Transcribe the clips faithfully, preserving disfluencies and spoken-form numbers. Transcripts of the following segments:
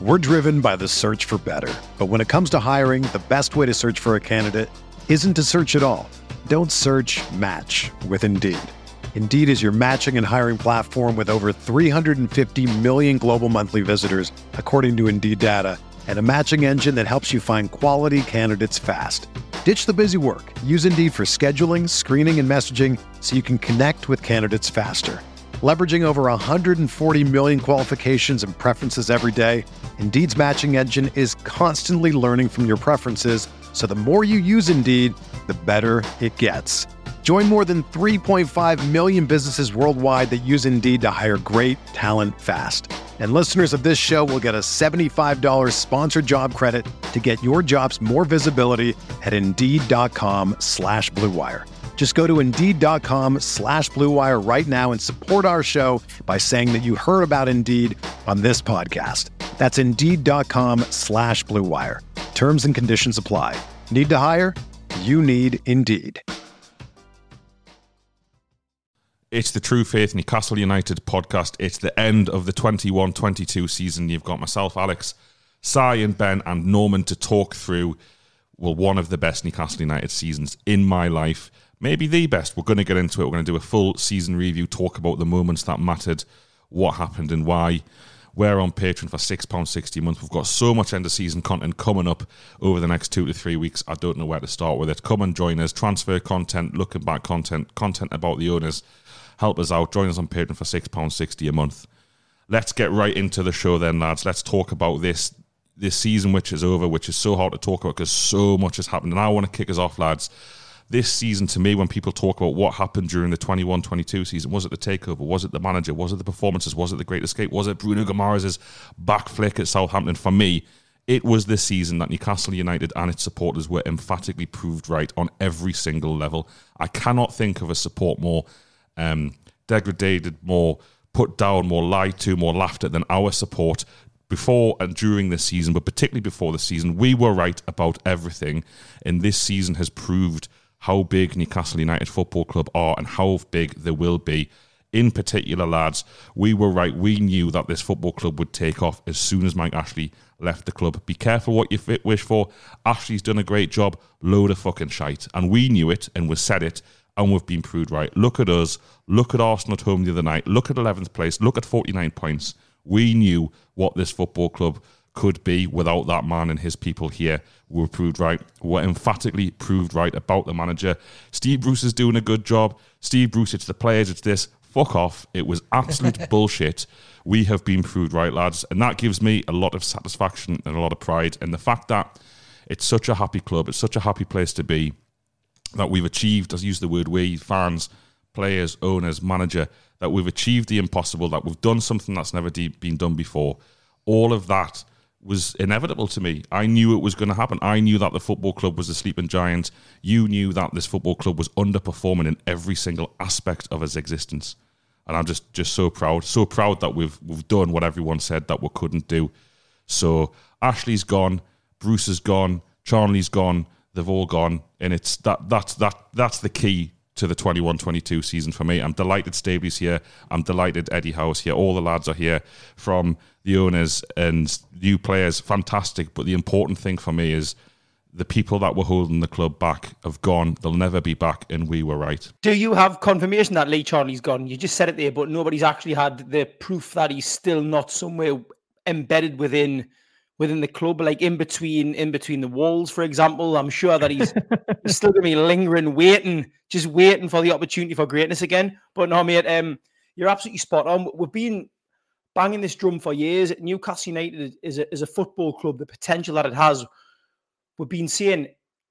We're driven by the search for better. But when it comes to hiring, the best way to search for a candidate isn't to search at all. Don't search, match with Indeed. Indeed is your matching and hiring platform with over three hundred fifty million global monthly visitors, according to Indeed data, and a matching engine that helps you find quality candidates fast. Ditch the busy work. Use Indeed for scheduling, screening, and messaging so you can connect with candidates faster. Leveraging over one hundred forty million qualifications and preferences every day, Indeed's matching engine is constantly learning from your preferences, so the more you use Indeed, the better it gets. Join more than three point five million businesses worldwide that use Indeed to hire great talent fast. And listeners of this show will get a seventy-five dollars sponsored job credit to get your jobs more visibility at Indeed.com slash Blue Wire. Just go to Indeed.com slash Blue Wire right now and support our show by saying that you heard about Indeed on this podcast. That's Indeed.com slash Blue Wire. Terms and conditions apply. Need to hire? You need Indeed. It's the True Faith Newcastle United podcast. It's the end of the twenty-one twenty-two season. You've got myself, Alex, Sai and Ben and Norman to talk through, well, one of the best Newcastle United seasons in my life. Maybe the best. We're going to get into it. We're going to do a full season review, talk about the moments that mattered, what happened and why. We're on Patreon for six pounds sixty a month. We've got so much end-of-season content coming up over the next two to three weeks. I don't know where to start with it. Come and join us. Transfer content, looking back content, content about the owners. Help us out. Join us on Patreon for six pounds sixty a month. Let's get right into the show then, lads. Let's talk about this this season which is over, which is so hard to talk about because so much has happened. And I want to kick us off, lads. This season, to me, when people talk about what happened during the twenty-one twenty-two season, was it the takeover? Was it the manager? Was it the performances? Was it the Great Escape? Was it Bruno Guimaraes' back flick at Southampton? For me, it was this season that Newcastle United and its supporters were emphatically proved right on every single level. I cannot think of a support more um, degraded, more put down, more lied to, more laughed at than our support before and during this season, but particularly before the season. We were right about everything, and this season has proved how big Newcastle United Football Club are and how big they will be. In particular, lads, we were right. We knew that this football club would take off as soon as Mike Ashley left the club. Be careful what you wish for. Ashley's done a great job. Load of fucking shite. And we knew it and we said it and we've been proved right. Look at us. Look at Arsenal at home the other night. Look at eleventh place. Look at forty-nine points. We knew what this football club could be without that man and his people here. We were proved right. We're emphatically proved right about the manager. Steve Bruce is doing a good job. Steve Bruce, it's the players, it's this. Fuck off. It was absolute bullshit. We have been proved right, lads. And that gives me a lot of satisfaction and a lot of pride. And the fact that it's such a happy club, it's such a happy place to be, that we've achieved, as I use the word we, fans, players, owners, manager, that we've achieved the impossible, that we've done something that's never de- been done before. All of that was inevitable to me. I knew it was going to happen. I knew that the football club was a sleeping giant. You knew that this football club was underperforming in every single aspect of its existence. And I'm just, just so proud. So proud that we've we've done what everyone said that we couldn't do. So Ashley's gone, Bruce is gone, Charnley's gone, they've all gone. And it's that that's that that's the key to the twenty-one twenty-two season for me. I'm delighted Stabley's here. I'm delighted Eddie Howe's here. All the lads are here, from the owners and new players. Fantastic. But the important thing for me is the people that were holding the club back have gone. They'll never be back, and we were right. Do you have confirmation that Lee Charnley's gone? You just said it there, but nobody's actually had the proof that he's still not somewhere embedded within within the club, like in between in between the walls, for example. I'm sure that he's, he's still going to be lingering, waiting, just waiting for the opportunity for greatness again. But no, mate, um, you're absolutely spot on. We've been banging this drum for years. Newcastle United is a, is a football club, the potential that it has. We've been saying,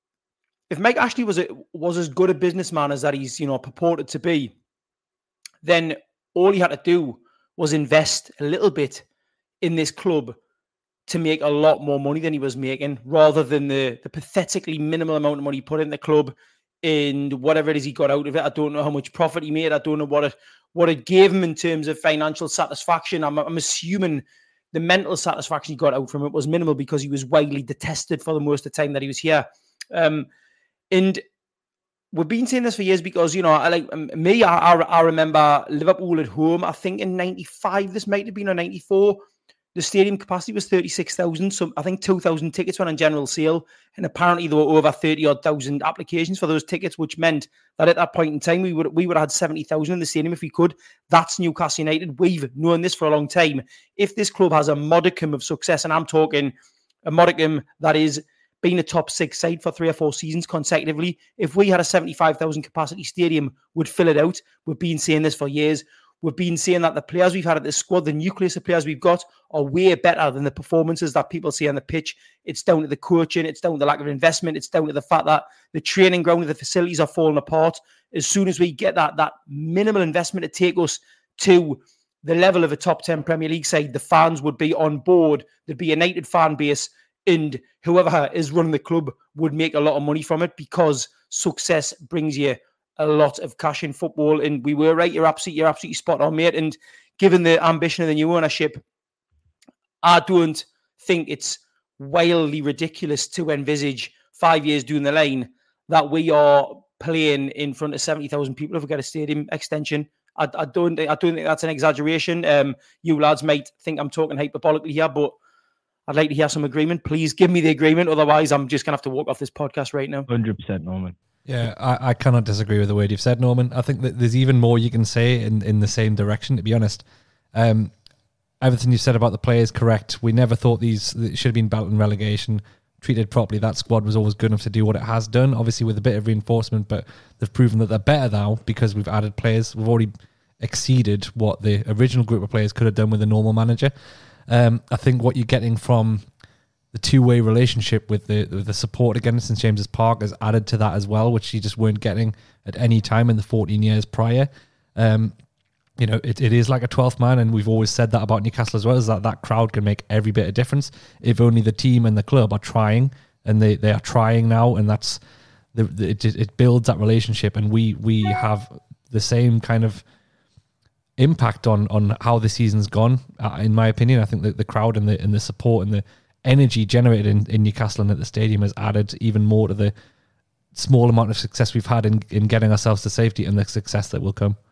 if Mike Ashley was a, was as good a businessman as that he's, you know, purported to be, then all he had to do was invest a little bit in this club to make a lot more money than he was making, rather than the, the pathetically minimal amount of money he put in the club and whatever it is he got out of it. I don't know how much profit he made. I don't know what it what it gave him in terms of financial satisfaction. I'm, I'm assuming the mental satisfaction he got out from it was minimal because he was widely detested for the most of the time that he was here. Um, and we've been saying this for years because, you know, I like me, I, I remember Liverpool at home, I think in ninety-five, this might have been, or ninety-four, the stadium capacity was thirty-six thousand. So I think two thousand tickets went on general sale. And apparently there were over thirty odd thousand applications for those tickets, which meant that at that point in time, we would we would have had seventy thousand in the stadium if we could. That's Newcastle United. We've known this for a long time. If this club has a modicum of success, and I'm talking a modicum that is being a top six side for three or four seasons consecutively, if we had a seventy-five thousand capacity stadium, would fill it out. We've been saying this for years. We've been saying that the players we've had at the squad, the nucleus of players we've got, are way better than the performances that people see on the pitch. It's down to the coaching. It's down to the lack of investment. It's down to the fact that the training ground, the facilities are falling apart. As soon as we get that, that minimal investment to take us to the level of a top ten Premier League side, the fans would be on board. There'd be a United fan base, and whoever is running the club would make a lot of money from it, because success brings you a lot of cash in football. And we were right. You're absolutely, you're absolutely spot on, mate. And given the ambition of the new ownership, I don't think it's wildly ridiculous to envisage five years down the line that we are playing in front of seventy thousand people if we get a stadium extension. I, I don't think I don't think that's an exaggeration. Um, you lads might think I'm talking hyperbolically here, but I'd like to hear some agreement. Please give me the agreement. Otherwise, I'm just going to have to walk off this podcast right now. one hundred percent, Norman. Yeah, I, I cannot disagree with the word you've said, Norman. I think that there's even more you can say in, in the same direction, to be honest. Um, everything you said about the players, correct. We never thought these should have been belt and relegation. Treated properly, that squad was always good enough to do what it has done, obviously with a bit of reinforcement, but they've proven that they're better now because we've added players. We've already exceeded what the original group of players could have done with a normal manager. Um, I think what you're getting from the two-way relationship with the with the support again at St James's Park has added to that as well, which you just weren't getting at any time in the fourteen years prior. Um, you know, it, it is like a twelfth man, and we've always said that about Newcastle as well, is that that crowd can make every bit of difference if only the team and the club are trying, and they, they are trying now, and that's the, the it, it builds that relationship, and we we have the same kind of impact on on how the season's gone. Uh, in my opinion, I think that the crowd and the and the support and the energy generated in, in Newcastle and at the stadium has added even more to the small amount of success we've had in, in getting ourselves to safety and the success that will come.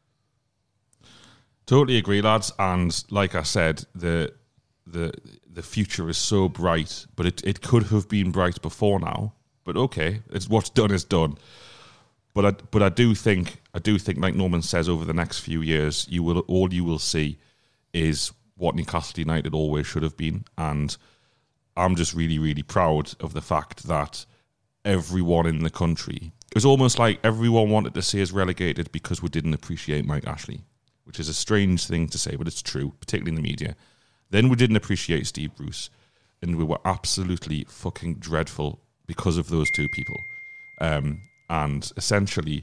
Totally agree, lads. And like I said, the the the future is so bright, but it, it could have been bright before now. But okay, it's what's done is done. But I but I do think I do think, like Norman says, over the next few years, you will all you will see is what Newcastle United always should have been. And I'm just really, really proud of the fact that everyone in the country, it was almost like everyone wanted to see us relegated because we didn't appreciate Mike Ashley, which is a strange thing to say, but it's true, particularly in the media. Then we didn't appreciate Steve Bruce, and we were absolutely fucking dreadful because of those two people. Um, and essentially,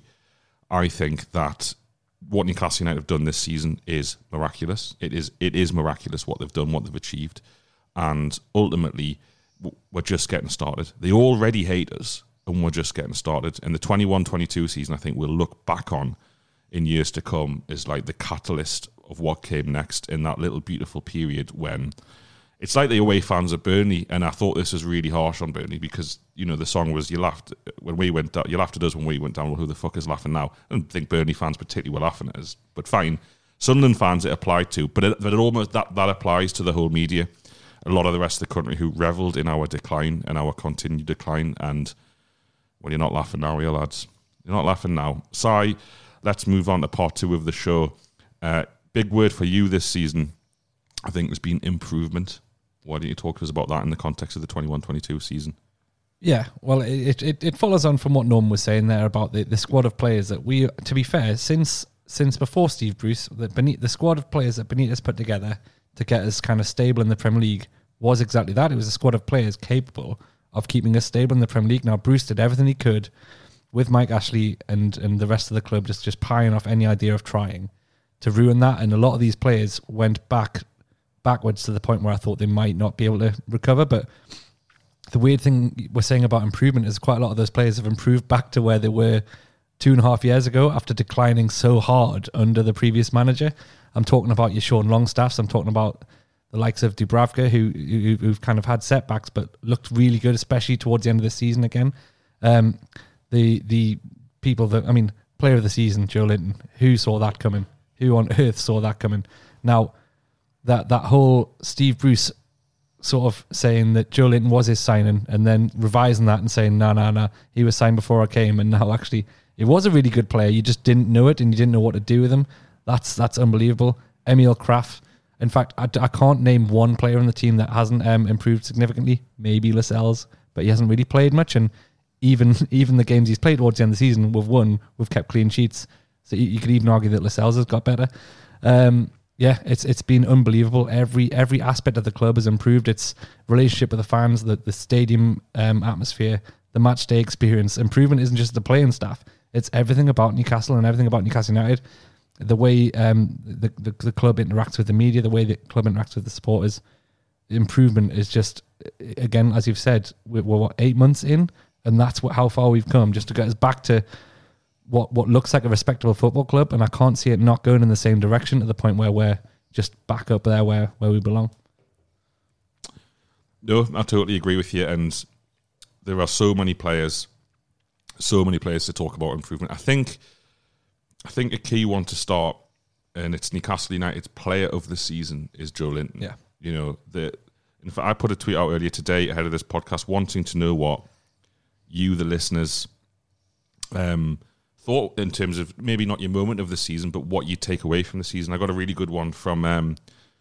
I think that what Newcastle United have done this season is miraculous. It is it is miraculous what they've done, what they've achieved. And ultimately, we're just getting started. They already hate us, and we're just getting started. And the twenty-one twenty-two season, I think we'll look back on in years to come as like the catalyst of what came next in that little beautiful period when it's like the away fans at Burnley. And I thought this was really harsh on Burnley because, you know, the song was, you laughed when we went down, you laughed at us when we went down. Well, who the fuck is laughing now? I don't think Burnley fans particularly were laughing at us, but fine. Sunderland fans it applied to, but it, but it almost that, that applies to the whole media. A lot of the rest of the country who revelled in our decline and our continued decline. And, well, you're not laughing now, are you, lads? You're not laughing now. Si, let's move on to part two of the show. Uh, big word for you this season, I think, has been improvement. Why don't you talk to us about that in the context of the twenty-one twenty-two season? Yeah, well, it, it it follows on from what Norm was saying there about the, the squad of players that we, to be fair, since since before Steve Bruce, the, Benit- the squad of players that Benitez put together to get us kind of stable in the Premier League was exactly that. It was a squad of players capable of keeping us stable in the Premier League. Now, Bruce did everything he could with Mike Ashley and, and the rest of the club just, just pieing off any idea of trying to ruin that. And a lot of these players went back backwards to the point where I thought they might not be able to recover. But the weird thing we're saying about improvement is quite a lot of those players have improved back to where they were two and a half years ago after declining so hard under the previous manager. I'm talking about your Sean Longstaffs. I'm talking about the likes of Dubravka, who, who who've kind of had setbacks but looked really good, especially towards the end of the season again. Um, the the people that, I mean, player of the season, Joe Linton, who saw that coming? Who on earth saw that coming? Now, that that whole Steve Bruce sort of saying that Joe Linton was his signing and then revising that and saying, no, no, no, he was signed before I came, and now actually he was a really good player. You just didn't know it and you didn't know what to do with him. That's that's unbelievable. Emil Kraft. In fact, I, I can't name one player on the team that hasn't um, improved significantly. Maybe Lascelles, but he hasn't really played much. And even even the games he's played towards the end of the season, we've won, we've kept clean sheets. So you, you could even argue that Lascelles has got better. Um, yeah, it's it's been unbelievable. Every every aspect of the club has improved. Its relationship with the fans, the, the stadium um, atmosphere, the match day experience. Improvement isn't just the playing staff. It's everything about Newcastle and everything about Newcastle United. The way um, the, the the club interacts with the media, the way the club interacts with the supporters, improvement is just, again, as you've said, we're, we're what, eight months in, and that's what how far we've come just to get us back to what what looks like a respectable football club. And I can't see it not going in the same direction to the point where we're just back up there where, where we belong. No, I totally agree with you. And there are so many players, so many players to talk about improvement. I think. I think a key one to start, and it's Newcastle United's player of the season, is Joe Linton. Yeah. You know, the in fact, I put a tweet out earlier today ahead of this podcast wanting to know what you, the listeners, um, thought in terms of maybe not your moment of the season, but what you take away from the season. I got a really good one from um,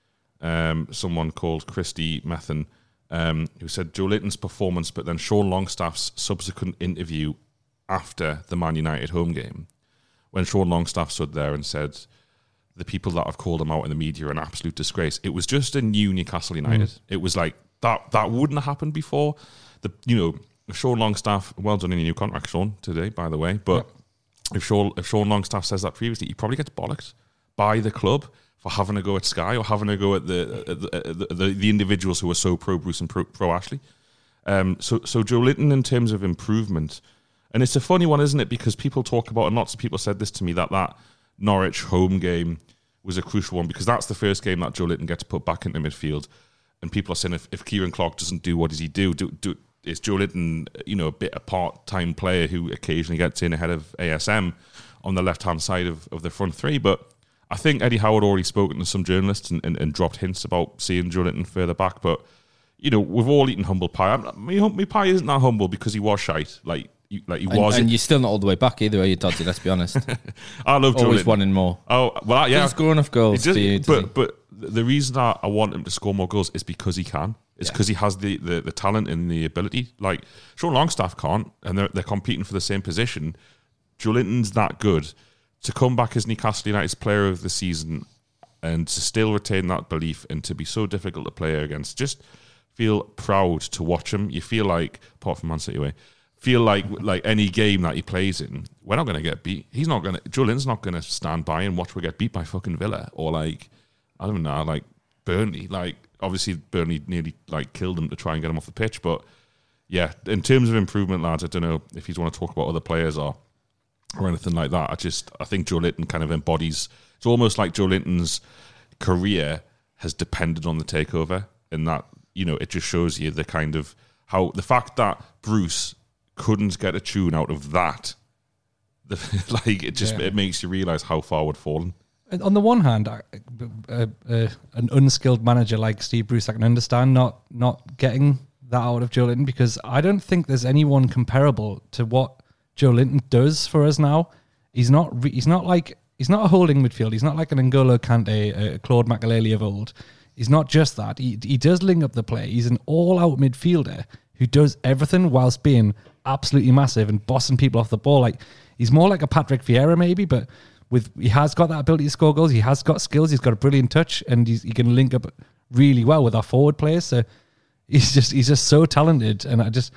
um, someone called Christy Methan, um, who said Joe Linton's performance, but then Sean Longstaff's subsequent interview after the Man United home game, when Sean Longstaff stood there and said, the people that have called him out in the media are an absolute disgrace. It was just a new Newcastle United. Mm. It was like, that that wouldn't have happened before. The You know, Sean Longstaff, well done in your new contract, Sean, today, by the way. But yep. if Sean if Sean Longstaff says that previously, he probably gets bollocked by the club for having a go at Sky or having a go at the the, the, the, the individuals who are so pro-Bruce and pro, pro-Ashley. Um, so, so Joe Linton, in terms of improvement... And it's a funny one, isn't it? Because people talk about, and lots of people said this to me, that that Norwich home game was a crucial one because that's the first game that Joe Linton gets put back into midfield. And people are saying, if, if Kieran Clark doesn't do, what does he do? do, do is Joe Linton, you know, a bit a part-time player who occasionally gets in ahead of A S M on the left-hand side of, of the front three? But I think Eddie Howard already spoken to some journalists and, and, and dropped hints about seeing Joe Linton further back. But, you know, we've all eaten humble pie. I'm, my, my pie isn't that humble because he was shite. Like, You, like he and, was, and you're still not all the way back either, are you, Dodgy? Let's be honest. I love Joe always Linton. wanting more. Oh well, yeah, he's scoring enough goals just, for you. But he? but the reason I, I want him to score more goals is because he can. It's because yeah. he has the, the, the talent and the ability. Like Sean Longstaff can't, and they're they're competing for the same position. Joe Linton's that good to come back as Newcastle United's player of the season and to still retain that belief and to be so difficult to play against. Just feel proud to watch him. You feel like, apart from Man City away. Feel like like any game that he plays in, we're not going to get beat. He's not going to. Joe Linton's not going to stand by and watch we get beat by fucking Villa or like I don't know, like Burnley. Like obviously Burnley nearly like killed him to try and get him off the pitch. But yeah, in terms of improvement, lads, I don't know if you want to talk about other players or or anything like that. I just I think Joe Linton kind of embodies. It's almost like Joe Linton's career has depended on the takeover, in that you know it just shows you the kind of how the fact that Bruce couldn't get a tune out of that. The, like it just yeah. it makes you realise how far we'd fallen. On the one hand, uh, uh, uh, an unskilled manager like Steve Bruce, I can understand not not getting that out of Joe Linton, because I don't think there's anyone comparable to what Joe Linton does for us now. He's not. Re- he's not like he's not a holding midfield. He's not like an N'Golo Kante, a Claude Makelele of old. He's not just that. He he does link up the play. He's an all-out midfielder who does everything whilst being absolutely massive and bossing people off the ball. Like he's more like a Patrick Vieira maybe, but with he has got that ability to score goals. He has got skills. He's got a brilliant touch, and he's, he can link up really well with our forward players. So he's just he's just so talented, and I just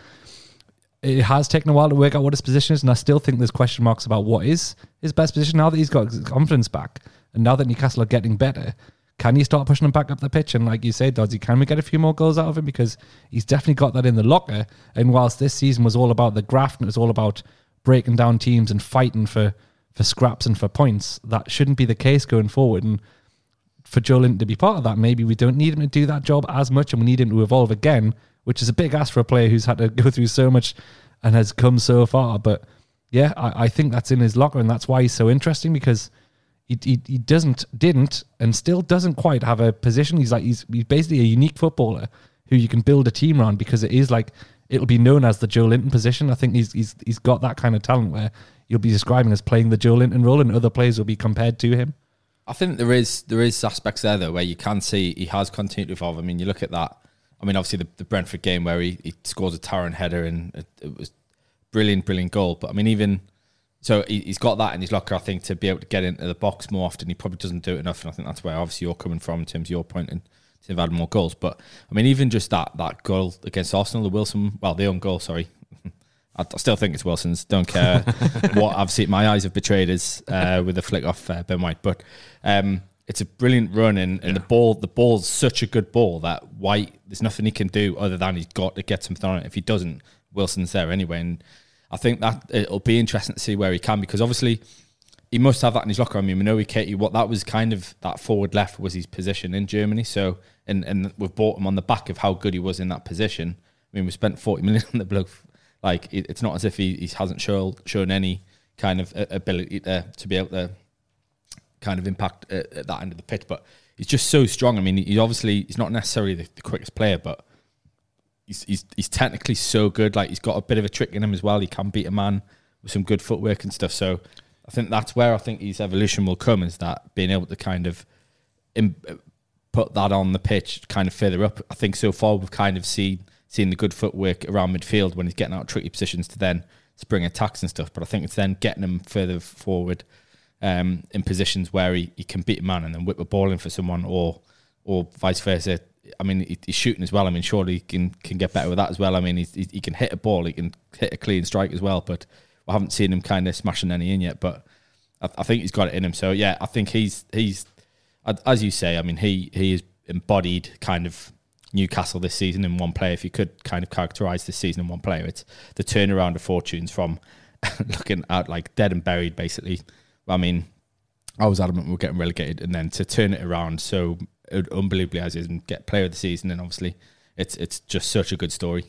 it has taken a while to work out what his position is, and I still think there's question marks about what is his best position now that he's got his confidence back, and now that Newcastle are getting better. Can you start pushing him back up the pitch? And like you said, Dodgy, can we get a few more goals out of him? Because he's definitely got that in the locker. And whilst this season was all about the graft and it was all about breaking down teams and fighting for, for scraps and for points, that shouldn't be the case going forward. And for Joe Linton to be part of that, maybe we don't need him to do that job as much and we need him to evolve again, which is a big ask for a player who's had to go through so much and has come so far. But yeah, I, I think that's in his locker, and that's why he's so interesting, because he, he he doesn't didn't and still doesn't quite have a position. He's like he's he's basically a unique footballer who you can build a team around, because it is like it'll be known as the Joe Linton position. I think he's he's he's got that kind of talent where you'll be describing as playing the Joe Linton role, and other players will be compared to him. I think there is there is aspects there though where you can see he has continued to evolve. I mean, you look at that. I mean, obviously the, the Brentford game where he, he scores a towering header and it, it was brilliant, brilliant goal. But I mean, even so, he, he's got that in his locker. I think to be able to get into the box more often, he probably doesn't do it enough. And I think that's where obviously you're coming from in terms of your point and to have had more goals. But I mean, even just that that goal against Arsenal, the Wilson, well, the own goal, sorry. I still think it's Wilson's. Don't care what I've seen. My eyes have betrayed us uh, with a flick off uh, Ben White, but um, it's a brilliant run, and, and yeah. the ball, the ball's such a good ball that White, there's nothing he can do other than he's got to get something on it. If he doesn't, Wilson's there anyway, and I think that it'll be interesting to see where he can, because obviously he must have that in his locker. I mean, we know he Katie, what that was kind of that forward left was his position in Germany. So, and and we've bought him on the back of how good he was in that position. I mean, we spent forty million on the bloke. Like, it's not as if he, he hasn't shown, shown any kind of ability to, to be able to kind of impact at, at that end of the pitch. But he's just so strong. I mean, he obviously, he's not necessarily the, the quickest player, but he's, he's he's technically so good. Like, he's got a bit of a trick in him as well. He can beat a man with some good footwork and stuff. So I think that's where I think his evolution will come, is that being able to kind of im- put that on the pitch kind of further up. I think so far we've kind of seen... seeing the good footwork around midfield when he's getting out of tricky positions to then spring attacks and stuff. But I think it's then getting him further forward um, in positions where he, he can beat a man and then whip a ball in for someone, or or vice versa. I mean, he, he's shooting as well. I mean, surely he can, can get better with that as well. I mean, he's, he, he can hit a ball, he can hit a clean strike as well, but I haven't seen him kind of smashing any in yet. But I, I think he's got it in him. So, yeah, I think he's, he's as you say, I mean, he, he is embodied kind of Newcastle this season in one player. If you could kind of characterise this season in one player, it's the turnaround of fortunes from looking at like dead and buried, basically. I mean, I was adamant we were getting relegated, and then to turn it around so unbelievably as is and get player of the season, and obviously it's it's just such a good story.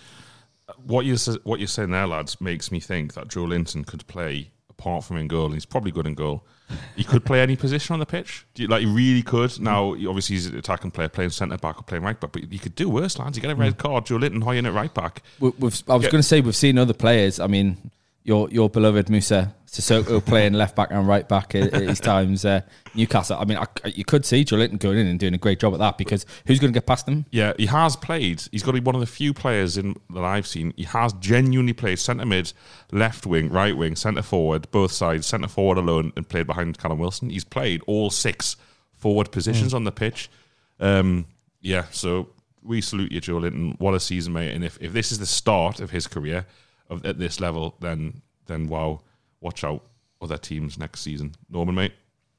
What you what you're saying there, lads, makes me think that Joe Linton could play, apart from in goal, and he's probably good in goal, he could play any position on the pitch. Do you, like, he really could. Now, obviously, he's an attacking player, playing centre back or playing right back, but you could do worse, lads. You get a red card, Joe Linton hoying it right back. We, we've, I was going to say, we've seen other players. I mean, your your beloved Musa Sissoko playing left back and right back at, at his times. Uh, Newcastle. I mean, I, you could see Joe Linton going in and doing a great job at that, because who's going to get past him? Yeah, he has played. He's got to be one of the few players in that I've seen. He has genuinely played centre mid, left wing, right wing, centre forward, both sides, centre forward alone, and played behind Callum Wilson. He's played all six forward positions mm. on the pitch. Um, yeah, so we salute you, Joe Linton. What a season, mate. And if, if this is the start of his career of, at this level, then then wow, watch out other teams next season. Norman, mate?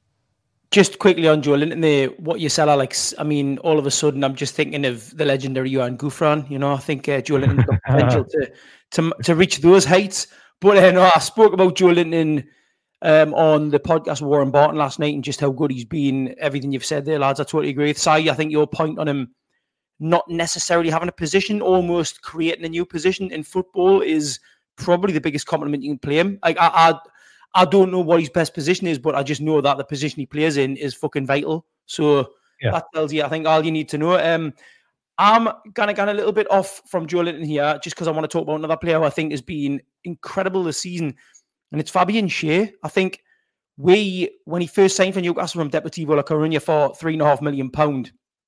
Just quickly on Joe Linton there, what you said, Alex, I mean, all of a sudden I'm just thinking of the legendary Johan Gouffran. You know, I think uh, Joe Linton's got potential to, to to reach those heights. But uh, no, I spoke about Joe Linton um, on the podcast with Warren Barton last night, and just how good he's been. Everything you've said there, lads, I totally agree with. Si, I think your point on him not necessarily having a position, almost creating a new position in football, is probably the biggest compliment you can play him. Like, I, I, I don't know what his best position is, but I just know that the position he plays in is fucking vital. So yeah. That tells you, I think, all you need to know. Um, I'm kind of gone a little bit off from Joe Linton here, just because I want to talk about another player who I think has been incredible this season, and it's Fabian Schär. I think we, when he first signed for Newcastle from Deportivo La Coruña for three and a half million pound,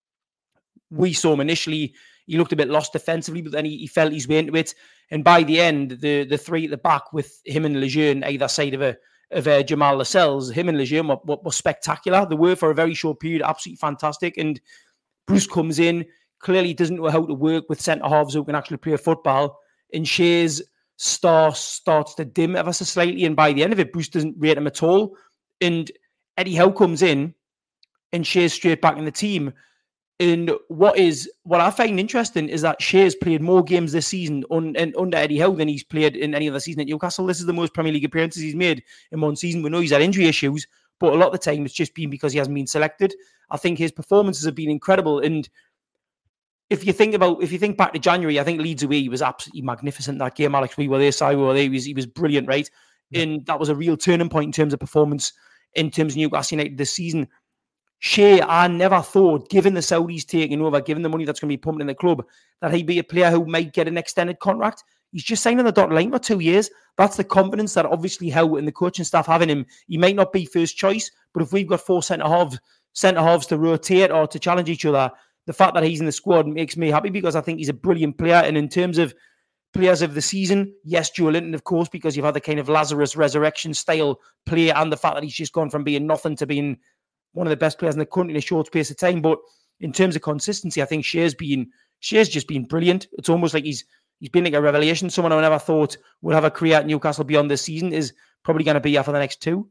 we saw him initially. He looked a bit lost defensively, but then he, he felt his way into it. And by the end, the the three at the back with him and Lejeune either side of a of uh, Jamal Lascelles, him and Lejeune were, were, were spectacular. They were, for a very short period, absolutely fantastic. And Bruce comes in, clearly doesn't know how to work with centre halves who can actually play football. And Schär's star starts to dim ever so slightly. And by the end of it, Bruce doesn't rate him at all. And Eddie Howe comes in, and Schär's straight back in the team. And what is what I find interesting is that Schär's played more games this season on, in, under Eddie Howe than he's played in any other season at Newcastle. This is the most Premier League appearances he's made in one season. We know he's had injury issues, but a lot of the time it's just been because he hasn't been selected. I think his performances have been incredible. And if you think about, if you think back to January, I think Leeds away, he was absolutely magnificent that game. Alex, we were there, Si, we were there. He was, he was brilliant, right? Yeah. And that was a real turning point in terms of performance. in terms of Newcastle United this season. Shea, I never thought, given the Saudis taking over, given the money that's going to be pumped in the club, that he'd be a player who might get an extended contract. He's just signed on the dotted line for two years. That's the confidence that obviously Howe and the coaching staff have in him. He might not be first choice, but if we've got four centre halves, centre halves to rotate or to challenge each other, the fact that he's in the squad makes me happy because I think he's a brilliant player. And in terms of players of the season, yes, Joe Linton, of course, because you've had the kind of Lazarus resurrection style play and the fact that he's just gone from being nothing to being one of the best players in the country in a short space of time. But in terms of consistency, I think Shea's been Shea's just been brilliant. It's almost like he's he's been like a revelation. Someone I never thought would have a career at Newcastle beyond this season is probably going to be here for the next two.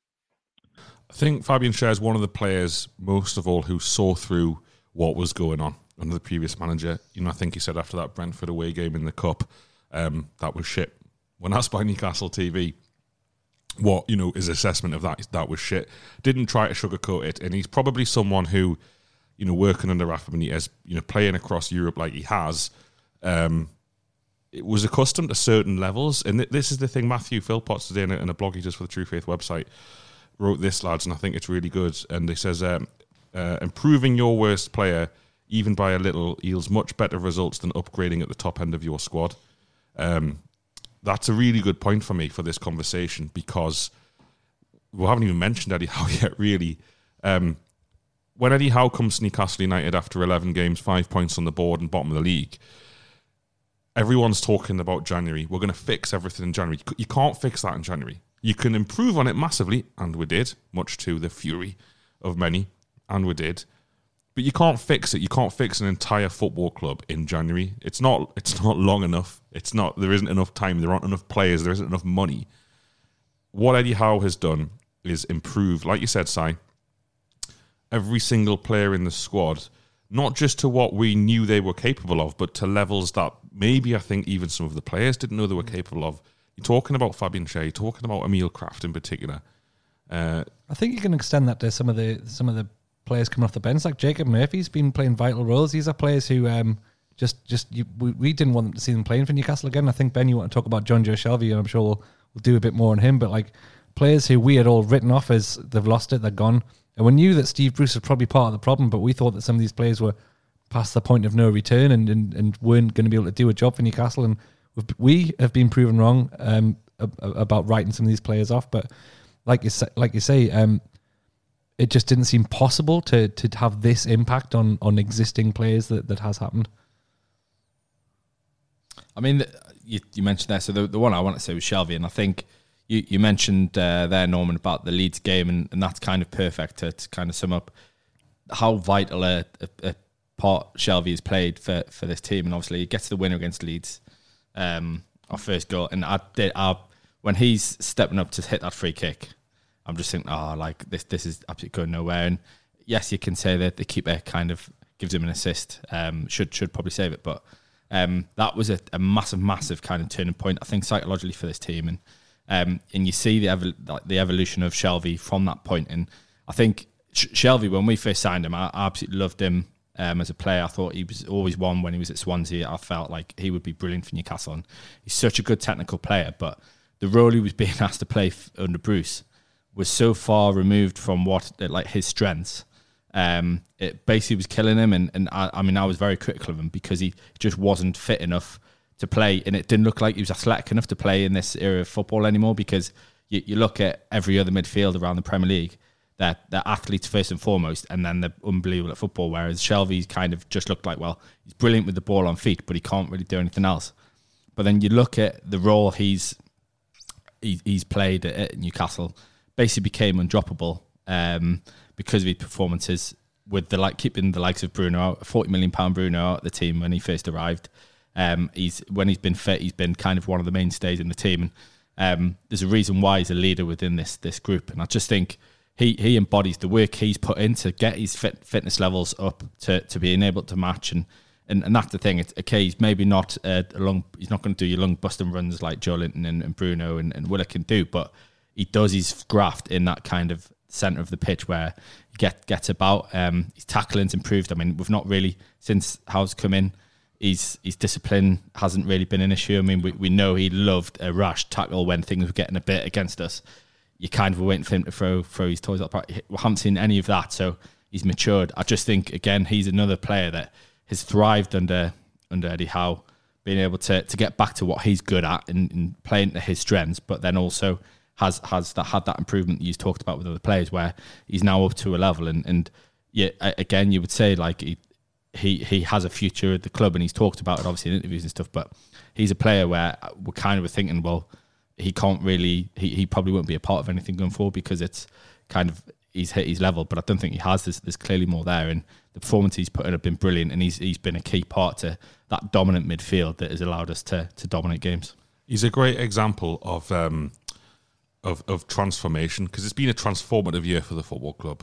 I think Fabian Schär is one of the players, most of all, who saw through what was going on under the previous manager. You know, I think he said after that Brentford away game in the Cup, um, that was shit. When asked by Newcastle T V what, you know, his assessment of that, that was shit. Didn't try to sugarcoat it, and he's probably someone who, you know, working under Rafa Benitez, you know, playing across Europe like he has, um, it was accustomed to certain levels. And th- this is the thing, Matthew Philpotts today in a, in a blog he does for the True Faith website wrote this, lads, and I think it's really good. And he says, um, uh, improving your worst player, even by a little, yields much better results than upgrading at the top end of your squad. Um, that's a really good point for me for this conversation, because we haven't even mentioned Eddie Howe yet, really. Um, when Eddie Howe comes to Newcastle United after eleven games, five points on the board and bottom of the league, everyone's talking about January. We're going to fix everything in January. You can't fix that in January. You can improve on it massively, and we did, much to the fury of many, and we did. But you can't fix it. You can't fix an entire football club in January. It's not. It's not long enough. It's not. There isn't enough time. There aren't enough players. There isn't enough money. What Eddie Howe has done is improve, like you said, Si, every single player in the squad, not just to what we knew they were capable of, but to levels that maybe I think even some of the players didn't know they were capable of. You're talking about Fabian Schär. You're talking about Emil Kraft in particular. Uh, I think you can extend that to some of the some of the players coming off the bench, like Jacob Murphy's been playing vital roles. These are players who um, just just you, we, we didn't want them to see them playing for Newcastle again. I think, Ben, you want to talk about John Joe Shelvey, and I'm sure we'll, we'll do a bit more on him. But like players who we had all written off as they've lost it, they're gone. And we knew that Steve Bruce was probably part of the problem, but we thought that some of these players were past the point of no return and and, and weren't going to be able to do a job for Newcastle. And we've, we have been proven wrong um, about writing some of these players off. But like you say, like you say, um, it just didn't seem possible to to have this impact on on existing players that, that has happened. I mean, you, you mentioned there, so the, the one I want to say was Shelvey, and I think you, you mentioned uh, there, Norman, about the Leeds game, and, and that's kind of perfect to, to kind of sum up how vital a, a, a part Shelvey has played for, for this team. And obviously he gets the winner against Leeds, um, our first goal, and I did, I, when he's stepping up to hit that free kick, I'm just thinking, oh, like this this is absolutely going nowhere. And yes, you can say that the keeper kind of gives him an assist, um, should should probably save it, but um, that was a, a massive, massive kind of turning point, I think, psychologically for this team. And um, and you see the evol- like the evolution of Shelvey from that point. And I think Sh- Shelvey, when we first signed him, I, I absolutely loved him um, as a player. I thought he was always one when he was at Swansea. I felt like he would be brilliant for Newcastle. And he's such a good technical player, but the role he was being asked to play f- under Bruce was so far removed from what like his strengths. Um, it basically was killing him, and, and I, I mean I was very critical of him because he just wasn't fit enough to play, and it didn't look like he was athletic enough to play in this era of football anymore. Because you, you look at every other midfield around the Premier League, they're, they're athletes first and foremost, and then they're unbelievable at football. Whereas Shelvey's kind of just looked like, well, he's brilliant with the ball on feet, but he can't really do anything else. But then you look at the role he's he, he's played at, at Newcastle. Basically became undroppable um, because of his performances with the like keeping the likes of Bruno out, forty million pound Bruno out at the team when he first arrived. Um, he's when he's been fit, he's been kind of one of the mainstays in the team, and um, there's a reason why he's a leader within this this group. And I just think he he embodies the work he's put in to get his fit, fitness levels up to to being able to match. And and, and that's the thing. It's okay. He's maybe not uh, a long. He's not going to do your long busting runs like Joe Linton and, and Bruno and, and Willock can do, but he does his graft in that kind of centre of the pitch where he get, gets about. Um, his tackling's improved. I mean, we've not really, since Howe's come in, his, his discipline hasn't really been an issue. I mean, we, we know he loved a rash tackle when things were getting a bit against us. you kind of waiting for him to throw throw his toys out. We haven't seen any of that, so he's matured. I just think, again, he's another player that has thrived under under Eddie Howe, being able to to get back to what he's good at and, and playing to his strengths, but then also has has that had that improvement that you've talked about with other players, where he's now up to a level. And, and yeah, again, you would say like he, he he has a future at the club, and he's talked about it obviously in interviews and stuff. But he's a player where we're kind of thinking, well, he can't really, he, he probably won't be a part of anything going forward because it's kind of, he's hit his level, but I don't think he has. There's, there's clearly more there, and the performances he's put in have been brilliant, and he's he's been a key part to that dominant midfield that has allowed us to to dominate games. He's a great example of um, of, of transformation, because it's been a transformative year for the football club.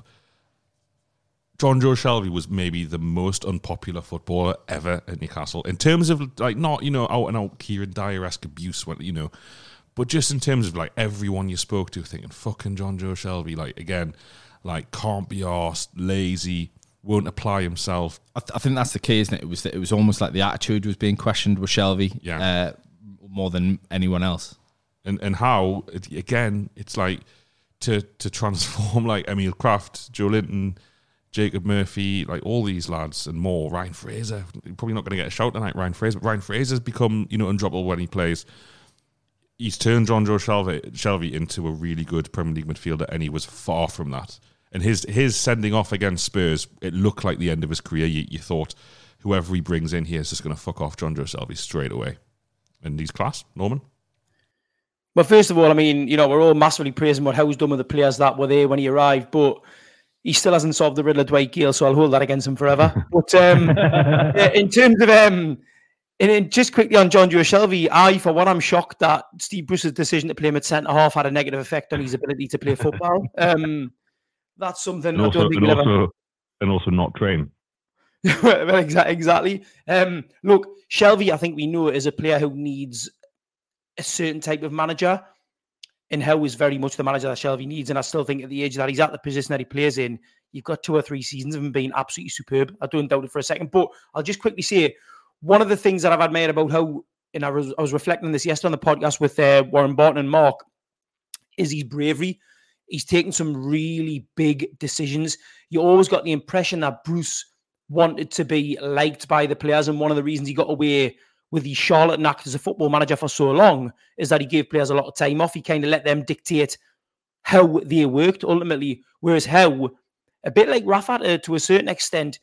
Jonjo Shelvey was maybe the most unpopular footballer ever at Newcastle, in terms of like not, you know, out and out Kieran Dyer-esque abuse, you know, but just in terms of like everyone you spoke to thinking, fucking Jonjo Shelvey, like again, like can't be arsed, lazy, won't apply himself. I, th- I think that's the key, isn't it? It was that it was almost like the attitude was being questioned with Shelvey, yeah, uh, more than anyone else. And and how again, it's like to to transform like Emil Kraft, Joe Linton, Jacob Murphy, like all these lads and more. Ryan Fraser, probably not going to get a shout tonight. Ryan Fraser, but Ryan Fraser's become, you know, undroppable when he plays. He's turned Jonjo Shelvey, Shelvey into a really good Premier League midfielder, and he was far from that. And his his sending off against Spurs, it looked like the end of his career. You, you thought whoever he brings in here is just going to fuck off Jonjo Shelvey straight away. And he's class. Norman? Well, first of all, I mean, you know, we're all massively praising what Howe's done with the players that were there when he arrived, but he still hasn't solved the riddle of Dwight Gale, so I'll hold that against him forever. But um, in terms of... Um, And then just quickly on Jonjo Shelvey, I, for one, I'm shocked that Steve Bruce's decision to play him at centre-half had a negative effect on his ability to play football. Um, that's something and also, I don't think and we'll also, ever... and also not train. Well, exactly. exactly. Um, look, Shelvey, I think we know, is a player who needs a certain type of manager, and Howe is very much the manager that Shelvey needs. And I still think at the age that he's at, the position that he plays in, you've got two or three seasons of him being absolutely superb. I don't doubt it for a second. But I'll just quickly say, one of the things that I've admired about Howe, and I was, I was reflecting on this yesterday on the podcast with uh, Warren Barton and Mark, is his bravery. He's taken some really big decisions. You always got the impression that Bruce wanted to be liked by the players, and one of the reasons he got away with the charlatan act as a football manager for so long is that he gave players a lot of time off. He kind of let them dictate how they worked ultimately, whereas Howe, a bit like Rafa uh, to a certain extent,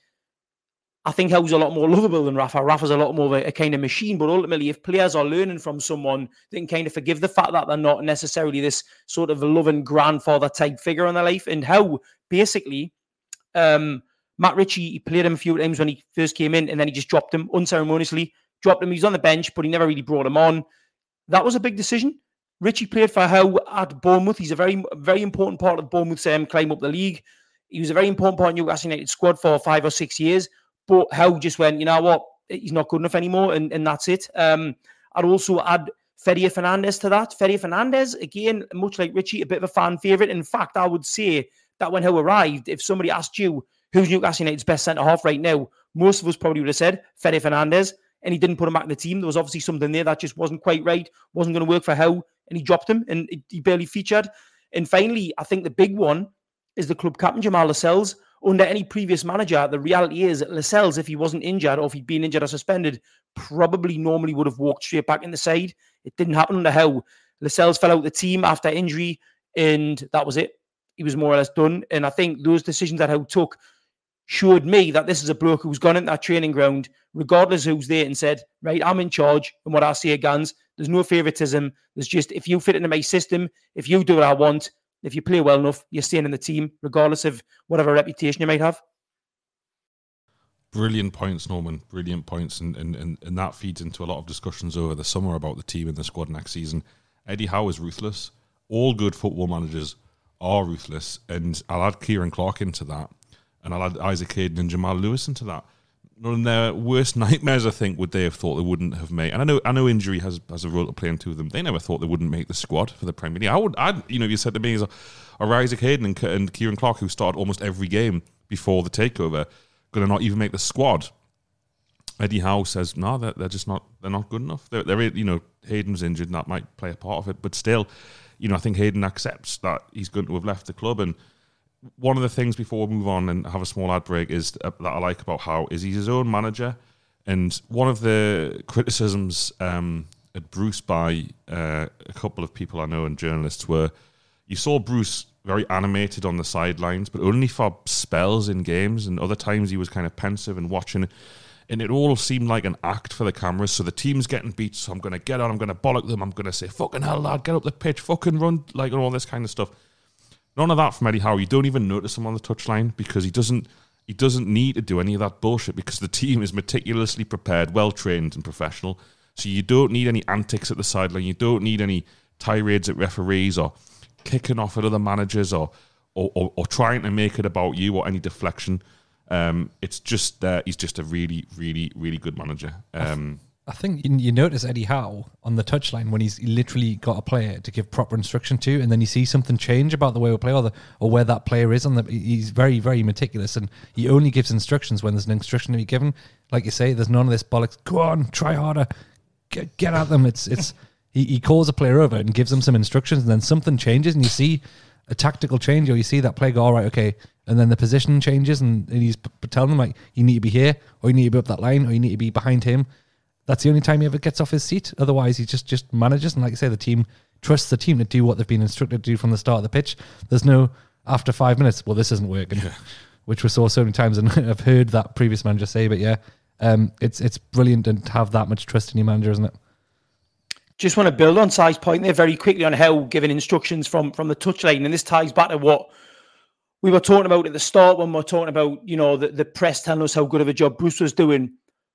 I think Howe's a lot more lovable than Rafa. Rafa's a lot more of a, a kind of machine. But ultimately, if players are learning from someone, they can kind of forgive the fact that they're not necessarily this sort of loving grandfather type figure in their life. And Howe, basically, um, Matt Ritchie, he played him a few times when he first came in, and then he just dropped him unceremoniously. Dropped him. He was on the bench, but he never really brought him on. That was a big decision. Ritchie played for Howe at Bournemouth. He's a very, very important part of Bournemouth's um, climb up the league. He was a very important part of Newcastle United squad for five or six years. But Howe just went, you know what, he's not good enough anymore, and, and that's it. Um, I'd also add Fede Fernandez to that. Fede Fernandez, again, much like Ritchie, a bit of a fan favourite. In fact, I would say that when Howe arrived, if somebody asked you who's Newcastle United's best centre-half right now, most of us probably would have said Fede Fernandez, and he didn't put him back in the team. There was obviously something there that just wasn't quite right, wasn't going to work for Howe, and he dropped him, and he barely featured. And finally, I think the big one is the club captain, Jamal Lascelles. Under any previous manager, the reality is Lascelles, if he wasn't injured or if he'd been injured or suspended, probably normally would have walked straight back in the side. It didn't happen under Howe. Lascelles fell out the team after injury, and that was it. He was more or less done. And I think those decisions that Howe took showed me that this is a bloke who's gone into that training ground, regardless who's there, and said, right, I'm in charge, and what I say against, there's no favouritism. There's just, if you fit into my system, if you do what I want, if you play well enough, you're staying in the team, regardless of whatever reputation you might have. Brilliant points, Norman. Brilliant points. And, and, and, and that feeds into a lot of discussions over the summer about the team and the squad next season. Eddie Howe is ruthless. All good football managers are ruthless. And I'll add Kieran Clark into that. And I'll add Isaac Hayden and Jamal Lewis into that. None of their worst nightmares, I think, would they have thought they wouldn't have made. And I know, I know, injury has, has a role to play into them. They never thought they wouldn't make the squad for the Premier League. I would, I'd, you know, if you said to me, are Isaac Hayden and, and Kieran Clark, who started almost every game before the takeover, going to not even make the squad? Eddie Howe says, no, they're, they're just not, they're not good enough. They're, they're, you know, Hayden's injured and that might play a part of it, but still, you know, I think Hayden accepts that he's going to have left the club. And one of the things before we move on and have a small ad break is uh, that I like about Howe is he's his own manager. And one of the criticisms um, at Bruce by uh, a couple of people I know and journalists were, you saw Bruce very animated on the sidelines, but only for spells in games, and other times he was kind of pensive and watching it. And it all seemed like an act for the cameras. So the team's getting beat, so I'm going to get on, I'm going to bollock them, I'm going to say, fucking hell, lad, get up the pitch, fucking run, like, and all this kind of stuff. None of that from Eddie Howe. You don't even notice him on the touchline because he doesn't he doesn't need to do any of that bullshit because the team is meticulously prepared, well-trained and professional. So you don't need any antics at the sideline. You don't need any tirades at referees or kicking off at other managers or or, or, or trying to make it about you or any deflection. Um, it's just uh, he's just a really, really, really good manager. Um, I think you, you notice Eddie Howe on the touchline when he's literally got a player to give proper instruction to, and then you see something change about the way we play or, the, or where that player is on the. He's very, very meticulous, and he only gives instructions when there's an instruction to be given. Like you say, there's none of this bollocks. Go on, try harder, get, get at them. It's it's he, he calls a player over and gives them some instructions, and then something changes, and you see a tactical change, or you see that player go, all right, okay, and then the position changes, and, and he's p- telling them like, you need to be here, or you need to be up that line, or you need to be behind him. That's the only time he ever gets off his seat. Otherwise, he just, just manages. And like I say, the team trusts the team to do what they've been instructed to do from the start of the pitch. There's no, after five minutes, well, this isn't working, yeah. Which we saw so many times. And I've heard that previous manager say, but yeah, um, it's it's brilliant to have that much trust in your manager, isn't it? Just want to build on Si's point there very quickly on how giving instructions from, from the touchline. And this ties back to what we were talking about at the start when we were talking about, you know, the, the press telling us how good of a job Bruce was doing.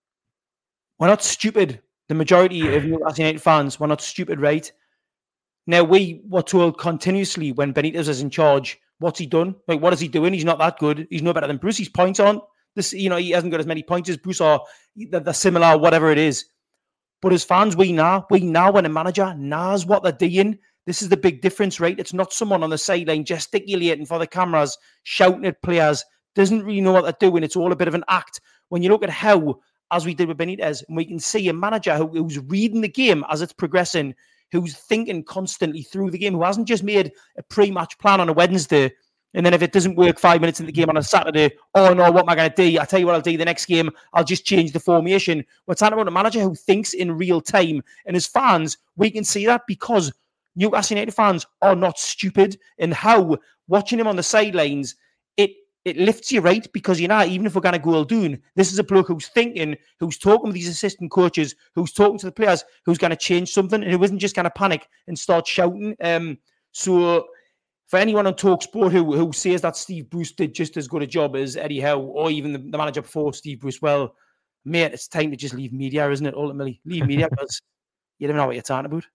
We're not stupid. The majority of Newcastle United fans, we're not stupid, right? Now, we were told continuously when Benitez is in charge, what's he done? Like, what is he doing? He's not that good. He's no better than Bruce. His points aren't this, you know, he hasn't got as many points as Bruce, or they're, they're similar, whatever it is. But as fans, we know, we know when a manager knows what they're doing. This is the big difference, right? It's not someone on the sideline gesticulating for the cameras, shouting at players, doesn't really know what they're doing. It's all a bit of an act. When you look at how, as we did with Benitez, and we can see a manager who, who's reading the game as it's progressing, who's thinking constantly through the game, who hasn't just made a pre-match plan on a Wednesday, and then if it doesn't work five minutes in the game on a Saturday, oh no, what am I going to do? I'll tell you what I'll do the next game. I'll just change the formation. We're talking about a manager who thinks in real time. And as fans, we can see that because Newcastle United fans are not stupid, and how watching him on the sidelines, it it lifts you, right? Because, you know, even if we're going to go Muldoon, this is a bloke who's thinking, who's talking with these assistant coaches, who's talking to the players, who's going to change something, and who isn't just going to panic and start shouting. Um, so for anyone on TalkSport who who says that Steve Bruce did just as good a job as Eddie Howe, or even the, the manager before Steve Bruce, well, mate, it's time to just leave media, isn't it? Ultimately, leave media because you don't know what you're talking about.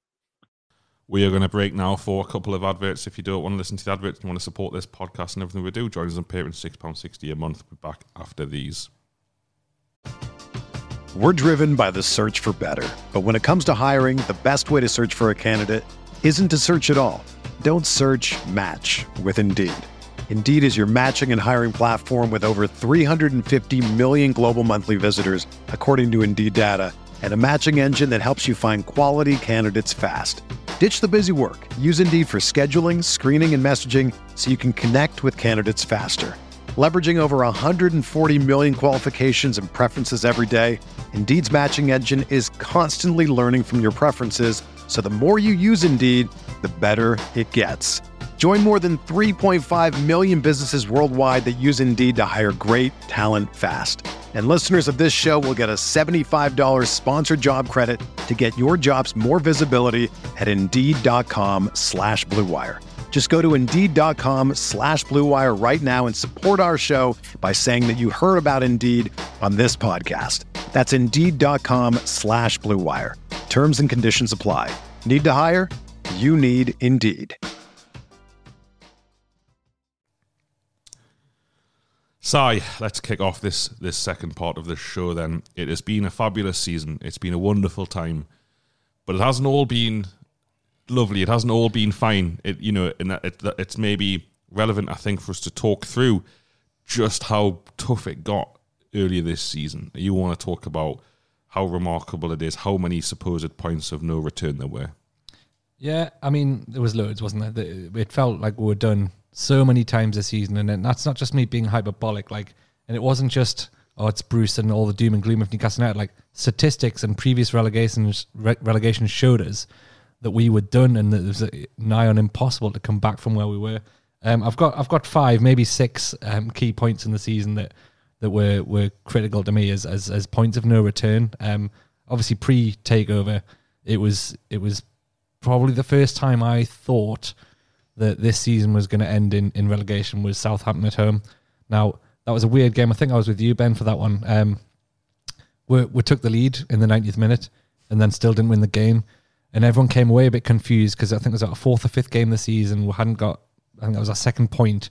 We are going to break now for a couple of adverts. If you don't want to listen to the adverts and you want to support this podcast and everything we do, join us on Patreon, six pounds sixty a month. We'll be back after these. We're driven by the search for better. But when it comes to hiring, the best way to search for a candidate isn't to search at all. Don't search, match with Indeed. Indeed is your matching and hiring platform with over three hundred fifty million global monthly visitors, according to Indeed data, and a matching engine that helps you find quality candidates fast. Ditch the busy work. Use Indeed for scheduling, screening, and messaging so you can connect with candidates faster. Leveraging over one hundred forty million qualifications and preferences every day, Indeed's matching engine is constantly learning from your preferences, so the more you use Indeed, the better it gets. Join more than three point five million businesses worldwide that use Indeed to hire great talent fast. And listeners of this show will get a seventy-five dollars sponsored job credit to get your jobs more visibility at Indeed.com slash Blue Wire. Just go to Indeed.com slash Blue Wire right now and support our show by saying that you heard about Indeed on this podcast. That's Indeed.com slash Blue Wire. Terms and conditions apply. Need to hire? You need Indeed. Si, let's kick off this this second part of the show then. It has been a fabulous season. It's been a wonderful time. But it hasn't all been lovely. It hasn't all been fine. It, you know, and it, it's maybe relevant, I think, for us to talk through just how tough it got earlier this season. You want to talk about how remarkable it is, how many supposed points of no return there were. Yeah, I mean, there was loads, wasn't there? It felt like we were done so many times this season, and then that's not just me being hyperbolic. Like, and it wasn't just, oh, it's Bruce and all the doom and gloom of Newcastle United. Like, statistics and previous relegations re- relegations showed us that we were done, and that it was nigh on impossible to come back from where we were. Um, I've got I've got five, maybe six um, key points in the season that. that were, were critical to me as, as as points of no return. Um, obviously, pre-takeover, it was it was probably the first time I thought that this season was going to end in, in relegation was Southampton at home. Now, that was a weird game. I think I was with you, Ben, for that one. Um, we, we took the lead in the ninetieth minute and then still didn't win the game. And everyone came away a bit confused because I think it was our fourth or fifth game this season. We hadn't got, I think that was our second point.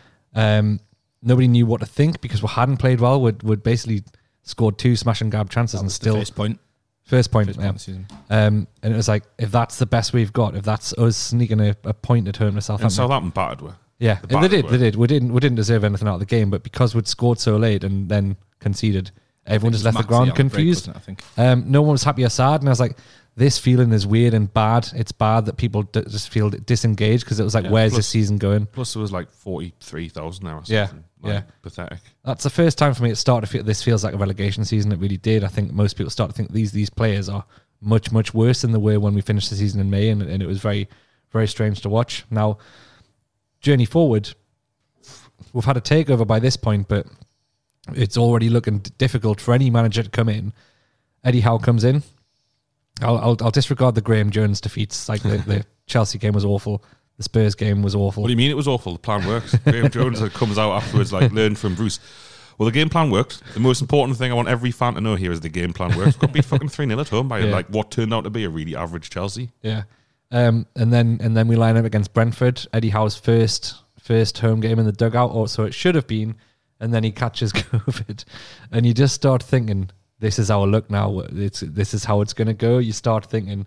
Um Nobody knew what to think because we hadn't played well. We'd, we'd basically scored two smash and grab chances That and was still the first point. First point, First yeah. point of the season. Um, and it was like, if that's the best we've got, if that's us sneaking a, a point at home to Southampton, And Southampton battered were. yeah, the and they did, battered they were. did. We didn't, we didn't deserve anything out of the game, but because we'd scored so late and then conceded, everyone just left the Maxey ground on the break, confused. wasn't it, I think. Um, no one was happy or sad, and I was like, this feeling is weird and bad. It's bad that people d- just feel disengaged because it was like, Yeah, where's plus- this season going? Plus, there was like forty-three thousand now or Yeah, something. Like, yeah. Pathetic. That's the first time for me it started to feel this feels like a relegation season. It really did. I think most people start to think these these players are much, much worse than they were when we finished the season in May, and, and it was very, very strange to watch. Now, journey forward, we've had a takeover by this point, but it's already looking d- difficult for any manager to come in. Eddie Howe comes in. I'll I'll, I'll disregard the Graham Jones defeats. Like the, the Chelsea game was awful. The Spurs game was awful. What do you mean it was awful? The plan works. Graham Jones comes out afterwards, like, learned from Bruce. Well, the game plan worked. The most important thing I want every fan to know here is the game plan works. Got beat fucking three nil at home by Yeah. like what turned out to be a really average Chelsea. Yeah. Um, and then and then we line up against Brentford, Eddie Howe's first first home game in the dugout, or so it should have been, and then he catches COVID. And you just start thinking, this is our look now. It's this is how it's going to go. You start thinking,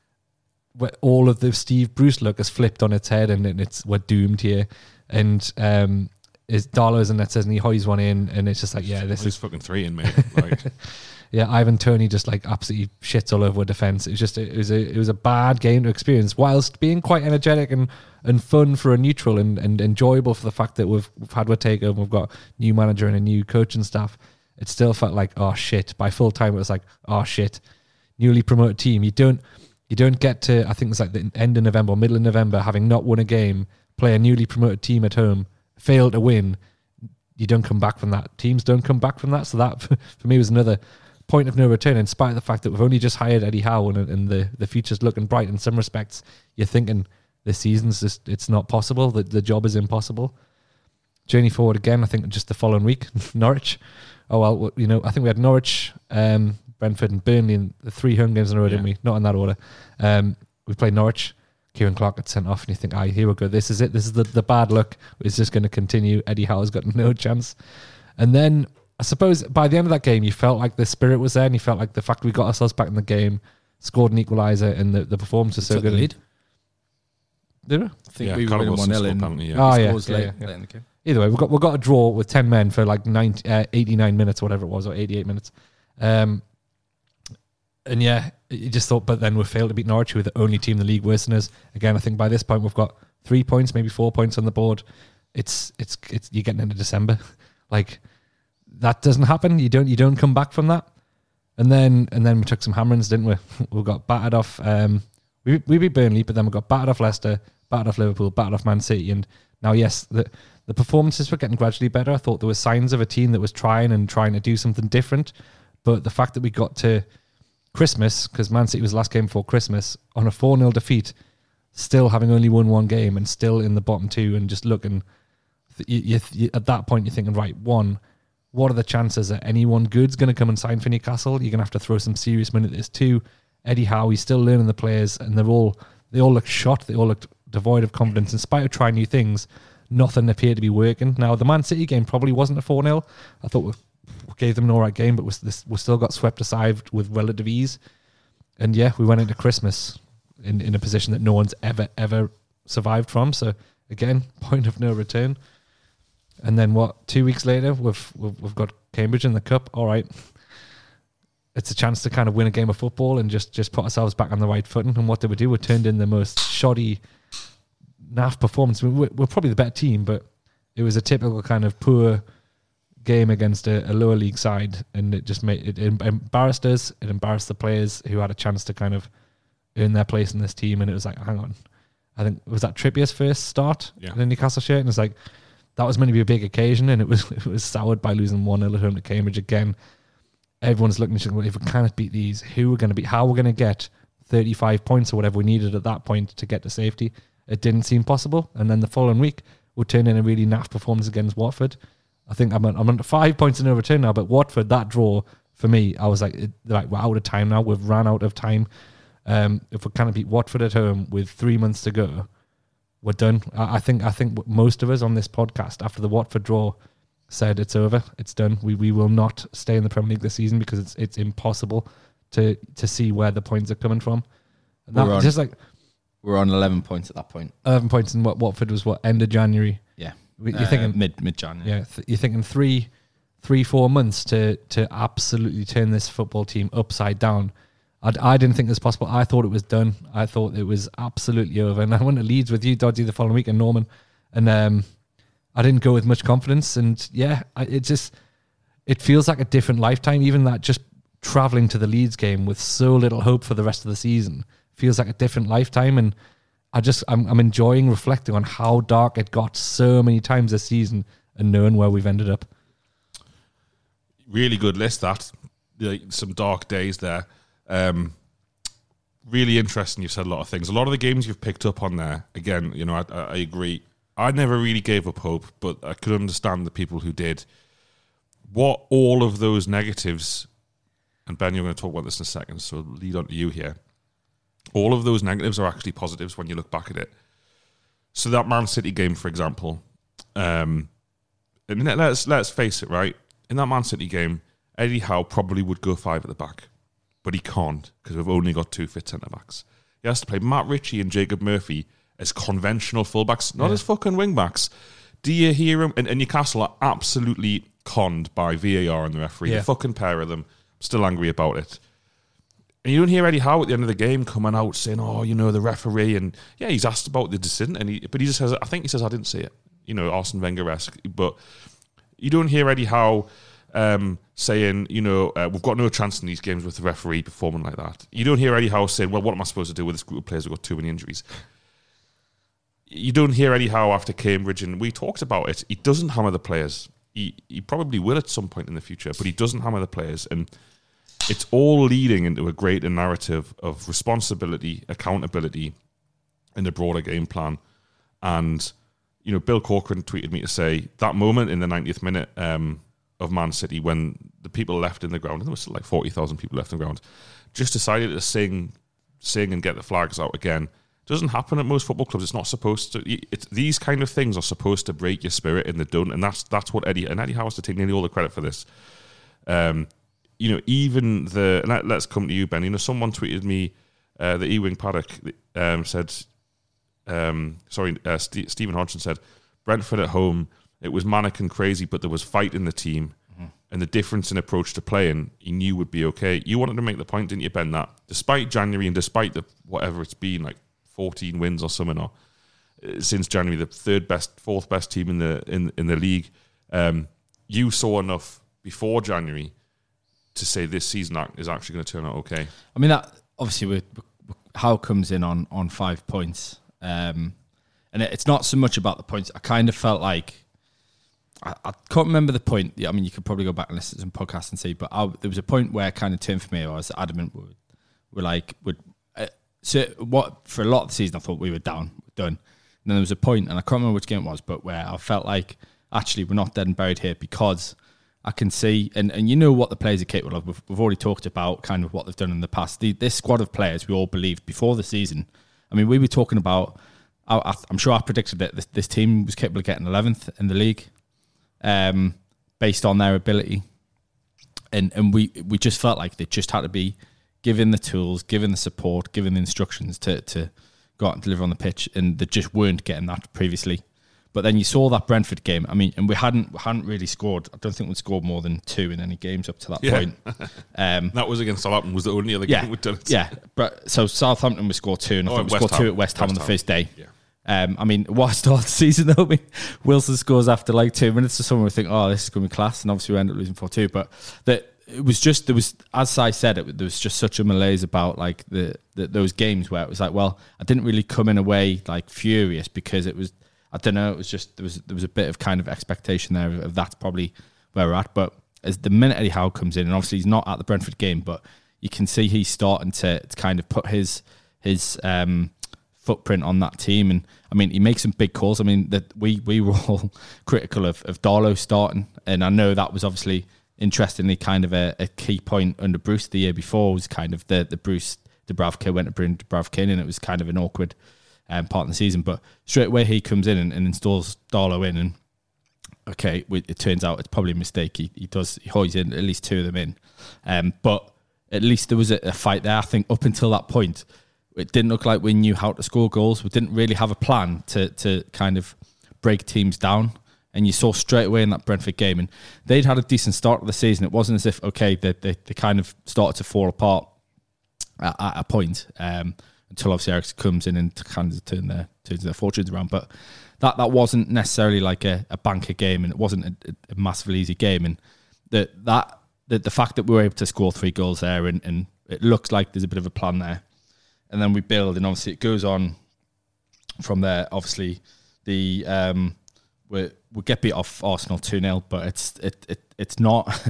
wh- all of the Steve Bruce look has flipped on its head, and, and it's we're doomed here. And um, is Darlow's and that says, and he hoys one in, and it's just like, yeah, this This is fucking three in, mate. Like, yeah, Ivan Toney just like absolutely shits all over defense. It was just it was a it was a bad game to experience, whilst being quite energetic and, and fun for a neutral and, and enjoyable for the fact that we've, we've had our takeover, we've got new manager and a new coaching staff. It still felt like, oh shit. By full time, it was like, oh shit. Newly promoted team. You don't you don't get to, I think it's like the end of November or middle of November, having not won a game, play a newly promoted team at home, fail to win. You don't come back from that. Teams don't come back from that. So that for me was another point of no return, in spite of the fact that we've only just hired Eddie Howe and, and the, the future's looking bright in some respects. You're thinking this season's just, it's not possible, that the job is impossible. Journey forward again, I think just the following week, Norwich. Oh, well, you know, I think we had Norwich, um, Brentford and Burnley in the three home games in a row, Yeah. didn't we? Not in that order. Um, we played Norwich. Kieran Clark got sent off, and you think, ah, here we go. This is it. This is the, the bad luck. It's just going to continue. Eddie Howe's got no chance. And then I suppose by the end of that game, you felt like the spirit was there, and you felt like the fact we got ourselves back in the game, scored an equaliser, and the, the performance was so Took the good. lead. Did we? I think Yeah, we were Callum winning one Wilson nil in. scored penalty, yeah. Oh, He yeah, scores yeah, late, yeah, yeah. late in the game. Either way, we got we got a draw with ten men for like ninety, uh, eighty-nine minutes, whatever it was, or eighty-eight minutes. Um, and yeah, you just thought, but then we failed to beat Norwich, who were the only team in the league worse than us. Again, I think by this point we've got three points, maybe four points on the board. It's it's it's you're getting into December, like that doesn't happen. You don't you don't come back from that. And then and then we took some hammerings, didn't we? We got battered off. Um, we we beat Burnley, but then we got battered off Leicester, battered off Liverpool, battered off Man City, and now yes, the the performances were getting gradually better. I thought there were signs of a team that was trying and trying to do something different, but the fact that we got to Christmas, because Man City was the last game before Christmas, on a four nil defeat, still having only won one game and still in the bottom two, and just looking, you, you, you, at that point you're thinking, right, one, what are the chances that anyone good's going to come and sign for Newcastle? You're going to have to throw some serious money at this. Two, Eddie Howe, he's still learning the players, and they're all they all looked shot. They all looked devoid of confidence. In spite of trying new things, nothing appeared to be working. Now, the Man City game probably wasn't a four nil. I thought we gave them an all right game, but we, this, we still got swept aside with relative ease. And yeah, we went into Christmas in, in a position that no one's ever, ever survived from. So again, point of no return. And then what? Two weeks later, we've we've, we've got Cambridge in the cup. All right, it's a chance to kind of win a game of football and just just put ourselves back on the right footing. And what did we do? We turned in the most shoddy, naff performance. We're, we're probably the better team, but it was a typical kind of poor game against a, a lower league side, and it just made it, it embarrassed us. It embarrassed the players who had a chance to kind of earn their place in this team. And it was like, hang on, I think was that Trippier's first start yeah. in the Newcastle shirt, and it's like that was meant to be a big occasion, and it was it was soured by losing one nil at home to Cambridge again. Everyone's looking at well, if we can't beat these, who we're going to beat? How we're going to get thirty-five points or whatever we needed at that point to get to safety? It didn't seem possible, and then the following week we'll turn in a really naff performance against Watford. I think I'm I'm under five points in overturn now, but Watford, that draw for me, I was like, it, like we're out of time now. We've ran out of time. Um, if we can't beat Watford at home with three months to go, we're done. I, I think I think most of us on this podcast after the Watford draw said it's over, it's done. We we will not stay in the Premier League this season because it's it's impossible to to see where the points are coming from. And that, we're on, just like we're on eleven points at that point. Eleven points, and what Watford was what end of January. Yeah, you're uh, thinking mid mid January. Yeah, th- you're thinking three, three four months to to absolutely turn this football team upside down. I, I didn't think it was possible. I thought it was done. I thought it was absolutely over. And I went to Leeds with you, Dodgy, the following week, and Norman, and um, I didn't go with much confidence. And yeah, I, it just it feels like a different lifetime. Even that just traveling to the Leeds game with so little hope for the rest of the season feels like a different lifetime. And I just I'm, I'm enjoying reflecting on how dark it got so many times this season and knowing where we've ended up. Really good list, that. Like, some dark days there. Um, really interesting. You've said a lot of things. A lot of the games you've picked up on there, again, you know, I, I agree. I never really gave up hope, but I could understand the people who did. What all of those negatives, and Ben, you're going to talk about this in a second, so I'll lead on to you here. All of those negatives are actually positives when you look back at it. So that Man City game, for example, um, and let's let's face it, right? In that Man City game, Eddie Howe probably would go five at the back, but he can't because we've only got two fit centre backs. He has to play Matt Ritchie and Jacob Murphy as conventional fullbacks, not yeah. as fucking wing backs. Do you hear him? And, and Newcastle are absolutely conned by V A R and the referee. Yeah. The fucking pair of them. I'm still angry about it. And you don't hear Eddie Howe at the end of the game coming out saying, "Oh, you know, the referee," and yeah, he's asked about the decision, and he, but he just says, "I think he says I didn't see it." You know, Arsene Wenger-esque. But you don't hear Eddie Howe um, saying, you know, uh, we've got no chance in these games with the referee performing like that. You don't hear Eddie Howe saying, "Well, what am I supposed to do with this group of players who've got too many injuries?" You don't hear Eddie Howe after Cambridge, and we talked about it. He doesn't hammer the players. He he probably will at some point in the future, but he doesn't hammer the players, and it's all leading into a greater narrative of responsibility, accountability, and a broader game plan. And, you know, Bill Corcoran tweeted me to say that moment in the ninetieth minute um, of Man City when the people left in the ground, and there was like forty thousand people left in the ground, just decided to sing, sing and get the flags out again. Doesn't happen at most football clubs. It's not supposed to. It's, these kind of things are supposed to break your spirit in the done, and that's that's what Eddie and Eddie Howe has to take nearly all the credit for this. Um, you know, even the and let, let's come to you, Ben. You know, someone tweeted me uh, the Ewing Paddock um, said, um, sorry, uh, St- Stephen Hodgson said, Brentford at home, it was manic and crazy, but there was fight in the team, mm-hmm. and the difference in approach to playing, he knew would be okay. You wanted to make the point, didn't you, Ben, that despite January and despite the whatever it's been, like fourteen wins or something, or uh, since January, the third best, fourth best team in the in in the league, um, you saw enough before January to say this season is actually going to turn out okay. I mean, that obviously we're, we're, Howe comes in on on five points, um, and it, it's not so much about the points. I kind of felt like I, I can't remember the point. I mean, you could probably go back and listen to some podcasts and see, but I, there was a point where it kind of turned for me. Where I was adamant we're, we're like would. So what for a lot of the season I thought we were down, we're done. And then there was a point, and I can't remember which game it was, but where I felt like actually we're not dead and buried here because I can see, and, and you know what the players are capable of. We've, we've already talked about kind of what they've done in the past. The, this squad of players we all believed before the season. I mean, we were talking about. I, I'm sure I predicted that this, this team was capable of getting eleventh in the league, um, based on their ability, and and we we just felt like they just had to be given the tools, given the support, given the instructions to, to go out and deliver on the pitch, and they just weren't getting that previously. But then you saw that Brentford game. I mean, and we hadn't we hadn't really scored. I don't think we'd scored more than two in any games up to that yeah. point. Um, that was against Southampton. Was the only other yeah, game we'd done it. Yeah, but so Southampton we scored two, and I oh, think we West scored Ham. two at West Ham West on the Ham. first day. Yeah. Um, I mean, what a start to the season though. I mean, Wilson scores after like two minutes or something. We think, oh, this is going to be class, and obviously we end up losing four two. But that it was just there was, as I said, it there was just such a malaise about like the, the those games where it was like, well, I didn't really come in away like furious because it was, I don't know, it was just there was there was a bit of kind of expectation there of, of that's probably where we're at. But as the minute Eddie Howe comes in, and obviously he's not at the Brentford game, but you can see he's starting to, to kind of put his his um, footprint on that team. And I mean, he makes some big calls. I mean, that we we were all critical of of Darlow starting, and I know that was obviously interestingly kind of a, a key point under Bruce the year before, was kind of the the Bruce Dubravka went to bring Dubravka in, and it was kind of an awkward um, part of the season. But straight away he comes in and, and installs Darlow in, and okay, it turns out it's probably a mistake. He he does he hoys in at least two of them in, um, but at least there was a, a fight there. I think up until that point, it didn't look like we knew how to score goals. We didn't really have a plan to to kind of break teams down. And you saw straight away in that Brentford game, and they'd had a decent start of the season. It wasn't as if, okay, they they, they kind of started to fall apart at, at a point um, until obviously Eriksen comes in and kind of turn their turns their fortunes around. But that that wasn't necessarily like a, a banker game, and it wasn't a, a massively easy game. And the, that the, the fact that we were able to score three goals there, and, and it looks like there's a bit of a plan there. And then we build, and obviously it goes on from there. Obviously, the um, we we get beat off Arsenal two nil, but it's it, it it's not.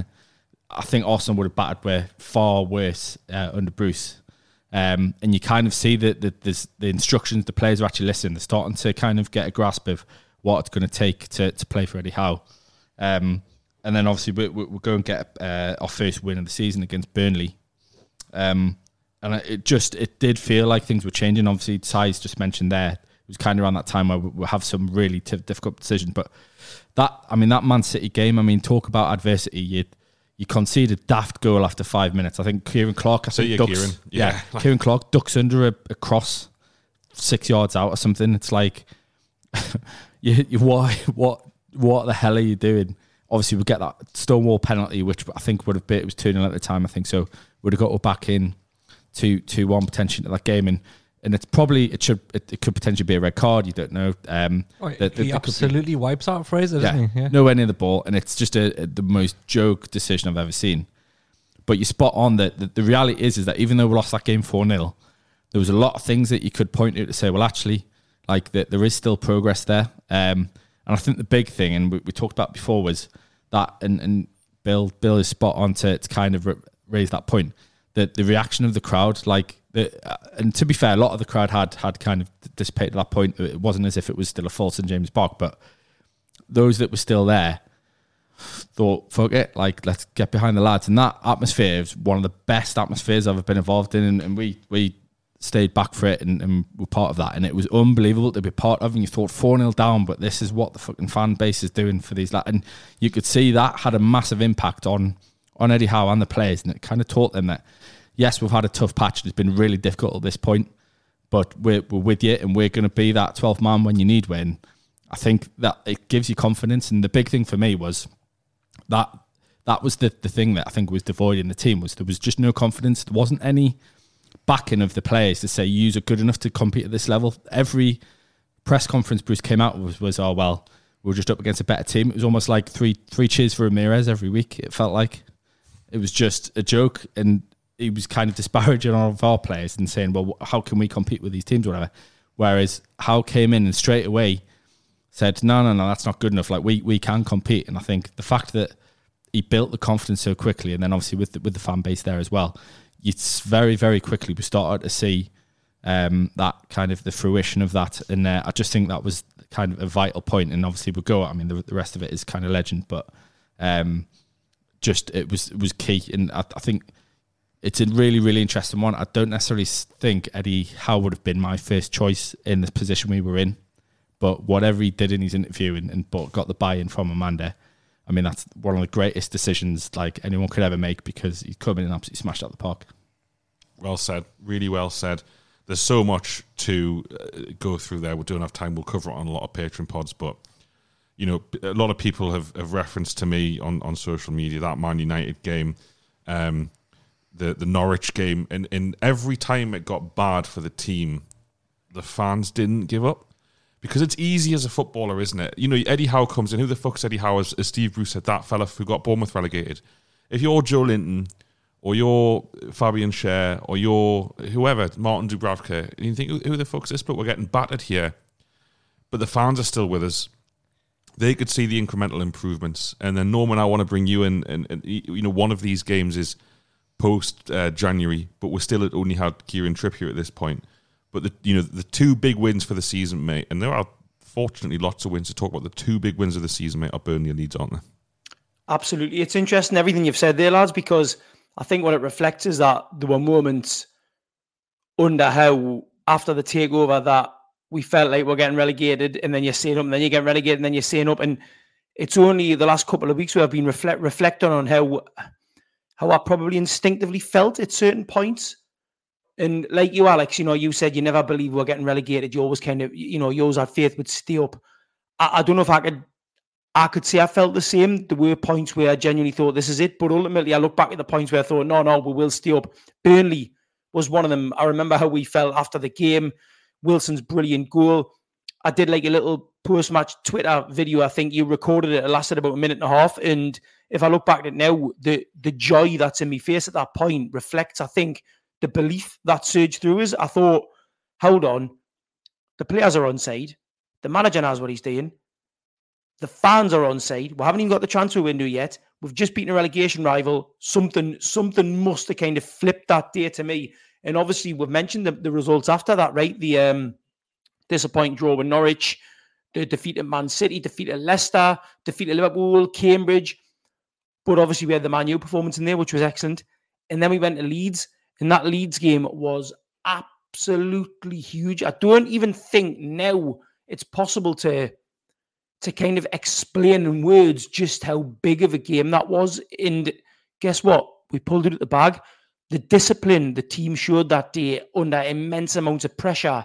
I think Arsenal would have battered we're far worse uh, under Bruce, um, and you kind of see that the, the the instructions the players are actually listening. They're starting to kind of get a grasp of what it's going to take to to play for Eddie Howe, um, and then obviously we we we'll go and get uh, our first win of the season against Burnley. Um, And it just, it did feel like things were changing. Obviously, Sai's just mentioned there, it was kind of around that time where we'll have some really t- difficult decisions. But that, I mean, that Man City game, I mean, talk about adversity. You you conceded daft goal after five minutes. I think Kieran Clark, I so think, yeah, ducks, Kieran. yeah, yeah. Kieran Clark ducks under a, a cross six yards out or something. It's like, you, you what, what, what the hell are you doing? Obviously, we get that Stonewall penalty, which I think would have been, it was two nil at the time, I think. So would have got back in two two one potentially to that game, and and it's probably it should it, it could potentially be a red card. You don't know. Um, oh, the, the, he absolutely wipes out Fraser, doesn't yeah, he? Yeah. Nowhere near the ball, and it's just a, a, the most joke decision I've ever seen. But you spot on that the, the reality is is that even though we lost that game four nil, there was a lot of things that you could point to to say, well, actually, like that there is still progress there. Um, and I think the big thing, and we, we talked about before, was that, and, and Bill Bill is spot on to, to kind of raise that point. The the reaction of the crowd, like, the, uh, and to be fair, a lot of the crowd had had kind of dissipated at that point. It wasn't as if it was still a full Saint James Park, but those that were still there thought, fuck it, like, let's get behind the lads. And that atmosphere is one of the best atmospheres I've ever been involved in, and, and we we stayed back for it and, and were part of that. And it was unbelievable to be part of, and you thought four nil down, but this is what the fucking fan base is doing for these lads. And you could see that had a massive impact on on Eddie Howe and the players, and it kind of taught them that, yes, we've had a tough patch, it's been really difficult at this point, but we're, we're with you, and we're going to be that twelfth man when you need one. I think that it gives you confidence, and the big thing for me was that that was the, the thing that I think was devoid in the team, was there was just no confidence. There wasn't any backing of the players to say, you are good enough to compete at this level. Every press conference Bruce came out with was, oh, well, we were just up against a better team. It was almost like three three cheers for Ramirez every week, it felt like. It was just a joke, and he was kind of disparaging all of our players and saying, well, how can we compete with these teams or whatever? Whereas Howe came in and straight away said, no, no, no, that's not good enough. Like, we we can compete. And I think the fact that he built the confidence so quickly, and then obviously with the, with the fan base there as well, it's very, very quickly we started to see um, that kind of the fruition of that. And uh, I just think that was kind of a vital point. And obviously we'll go, I mean, the, the rest of it is kind of legend, but um, just it was it was key. And I, I think it's a really, really interesting one. I don't necessarily think Eddie Howe would have been my first choice in the position we were in, but whatever he did in his interview and, and got the buy-in from Amanda, I mean, that's one of the greatest decisions like anyone could ever make, because he's come in and absolutely smashed out the park. Well said. Really well said. There's so much to uh, go through there. We don't have time. We'll cover it on a lot of Patreon pods, but you know, a lot of people have, have referenced to me on, on social media that Man United game, um, the the Norwich game, and, and every time it got bad for the team, the fans didn't give up. Because it's easy as a footballer, isn't it? You know, Eddie Howe comes in. Who the fuck's Eddie Howe? As, as Steve Bruce said, that fella who got Bournemouth relegated. If you're Joe Linton, or you're Fabian Schär, or you're whoever, Martin Dubravka, and you think, who, who the fuck's this? But we're getting battered here. But the fans are still with us. They could see the incremental improvements. And then, Norman, I want to bring you in. And, and you know, one of these games is post-January, uh, but we're still at only had Kieran Trippier at this point. But the you know the two big wins for the season, mate, and there are fortunately lots of wins to talk about. The two big wins of the season, mate, are Burnley and Leeds, aren't they? Absolutely. It's interesting, everything you've said there, lads, because I think what it reflects is that there were moments under Howe after the takeover that we felt like we're getting relegated, and then you're staying up, and then you get relegated, and then you're staying up. And it's only the last couple of weeks where I've been reflect, reflecting on how, how I probably instinctively felt at certain points. And like you, Alex, you know, you said you never believe we're getting relegated. You always kind of, you know, you always had faith would stay up. I, I don't know if I could, I could say I felt the same. There were points where I genuinely thought this is it. But ultimately, I look back at the points where I thought, no, no, we will stay up. Burnley was one of them. I remember how we felt after the game. Wilson's brilliant goal. I did like a little post-match Twitter video. I think you recorded it. It lasted about a minute and a half. And if I look back at it now, the, the joy that's in my face at that point reflects, I think, the belief that surged through us. I thought, hold on, the players are on side. The manager knows what he's doing. The fans are on side. We haven't even got the transfer window yet. We've just beaten a relegation rival. Something something must have kind of flipped that day to me. And obviously, we've mentioned the, the results after that, right? The um, disappointing draw with Norwich, the defeat at Man City, defeat at Leicester, defeat at Liverpool, Cambridge. But obviously, we had the Man U performance in there, which was excellent. And then we went to Leeds. And that Leeds game was absolutely huge. I don't even think now it's possible to, to kind of explain in words just how big of a game that was. And guess what? We pulled it at the bag. The discipline the team showed that day under immense amounts of pressure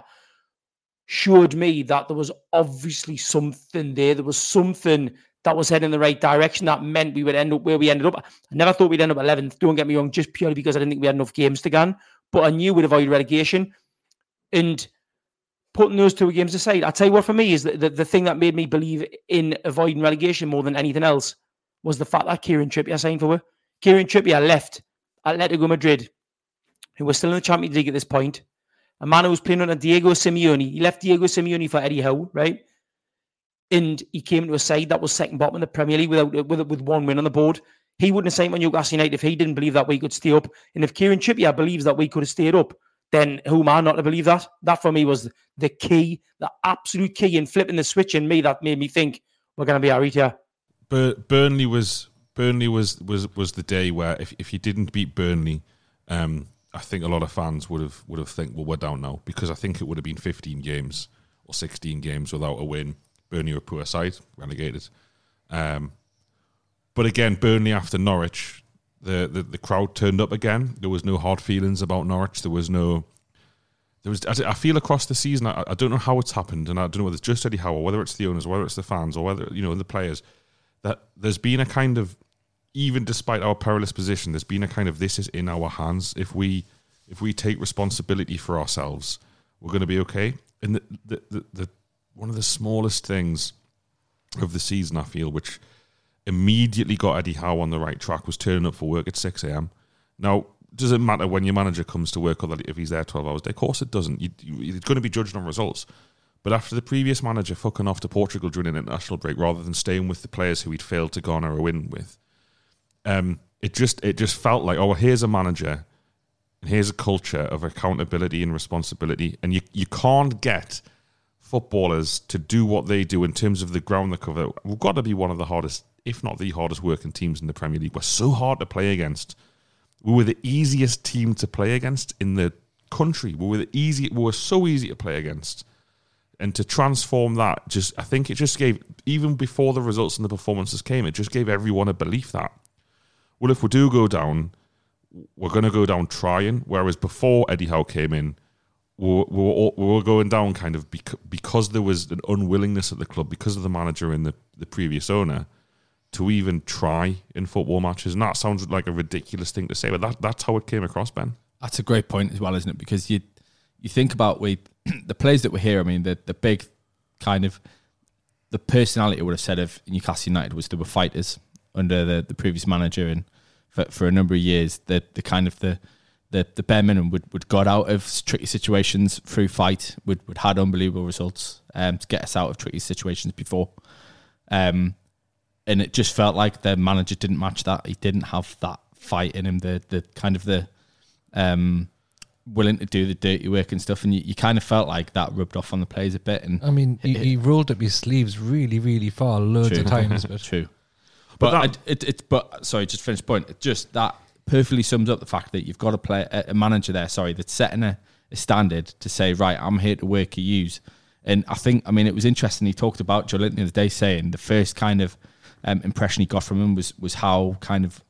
showed me that there was obviously something there. There was something that was heading in the right direction. That meant we would end up where we ended up. I never thought we'd end up eleventh. Don't get me wrong, just purely because I didn't think we had enough games to go. But I knew we'd avoid relegation. And putting those two games aside, I'll tell you what, for me, is the, the, the thing that made me believe in avoiding relegation more than anything else was the fact that Kieran Trippier signed for her. Kieran Trippier left Atletico Madrid, who was still in the Champions League at this point. A man who was playing under Diego Simeone. He left Diego Simeone for Eddie Howe, right? And he came to a side that was second bottom in the Premier League without with, with one win on the board. He wouldn't have signed for Newcastle United if he didn't believe that we could stay up. And if Kieran Trippier believes that we could have stayed up, then who am I not to believe that? That for me was the key, the absolute key in flipping the switch in me that made me think we're going to be all right here. But Burnley was Burnley was was was the day where if, if you didn't beat Burnley, um, I think a lot of fans would have would have think, well, we're down now, because I think it would have been fifteen games or sixteen games without a win. Burnley were a poor side, relegated. Um, but again, Burnley after Norwich, the, the the crowd turned up again. There was no hard feelings about Norwich. There was no. There was. I feel across the season, I, I don't know how it's happened, and I don't know whether it's just Eddie Howe, or whether it's the owners, or whether it's the fans, or whether you know the players. That there's been a kind of, even despite our perilous position, there's been a kind of, this is in our hands. If we if we take responsibility for ourselves, we're going to be okay. And the the the, the one of the smallest things of the season, I feel, which immediately got Eddie Howe on the right track, was turning up for work at six a.m. Now, does it matter when your manager comes to work or if he's there twelve hours a day? Of course it doesn't. You, you, it's going to be judged on results. But after the previous manager fucking off to Portugal during an international break, rather than staying with the players who he'd failed to garner a win with, um, it just it just felt like, oh, well, here's a manager, and here's a culture of accountability and responsibility, and you you can't get footballers to do what they do in terms of the ground they cover. We've got to be one of the hardest, if not the hardest working teams in the Premier League. We're so hard to play against. We were the easiest team to play against in the country. We were the easy. We were so easy to play against, and to transform that, just I think it just gave, even before the results and the performances came, it just gave everyone a belief that, well, if we do go down, we're going to go down trying. Whereas before Eddie Howe came in, we were, we, were all, we were going down kind of because, because there was an unwillingness at the club, because of the manager and the, the previous owner, to even try in football matches. And that sounds like a ridiculous thing to say, but that, that's how it came across, Ben. That's a great point as well, isn't it? Because you you think about we the players that were here, I mean, the, the big kind of, the personality I would have said of Newcastle United was they were fighters under the, the previous manager, and for, for a number of years, the, the kind of the the, the bare minimum would, would got out of tricky situations through fight, would, would had unbelievable results um, to get us out of tricky situations before. Um, and it just felt like the manager didn't match that. He didn't have that fight in him, the the kind of the um, willing to do the dirty work and stuff. And you, you kind of felt like that rubbed off on the players a bit. And I mean, he, it, he rolled up his sleeves really, really far, loads true. of times. But True. But, But but that- it, it, but sorry, just finish the point. It just that perfectly sums up the fact that you've got a play a, a manager there. Sorry, that's setting a, a standard to say, right, I'm here to work you use. And I think, I mean, it was interesting. He talked about Joe Linton the other day, saying the first kind of um, impression he got from him was was how kind of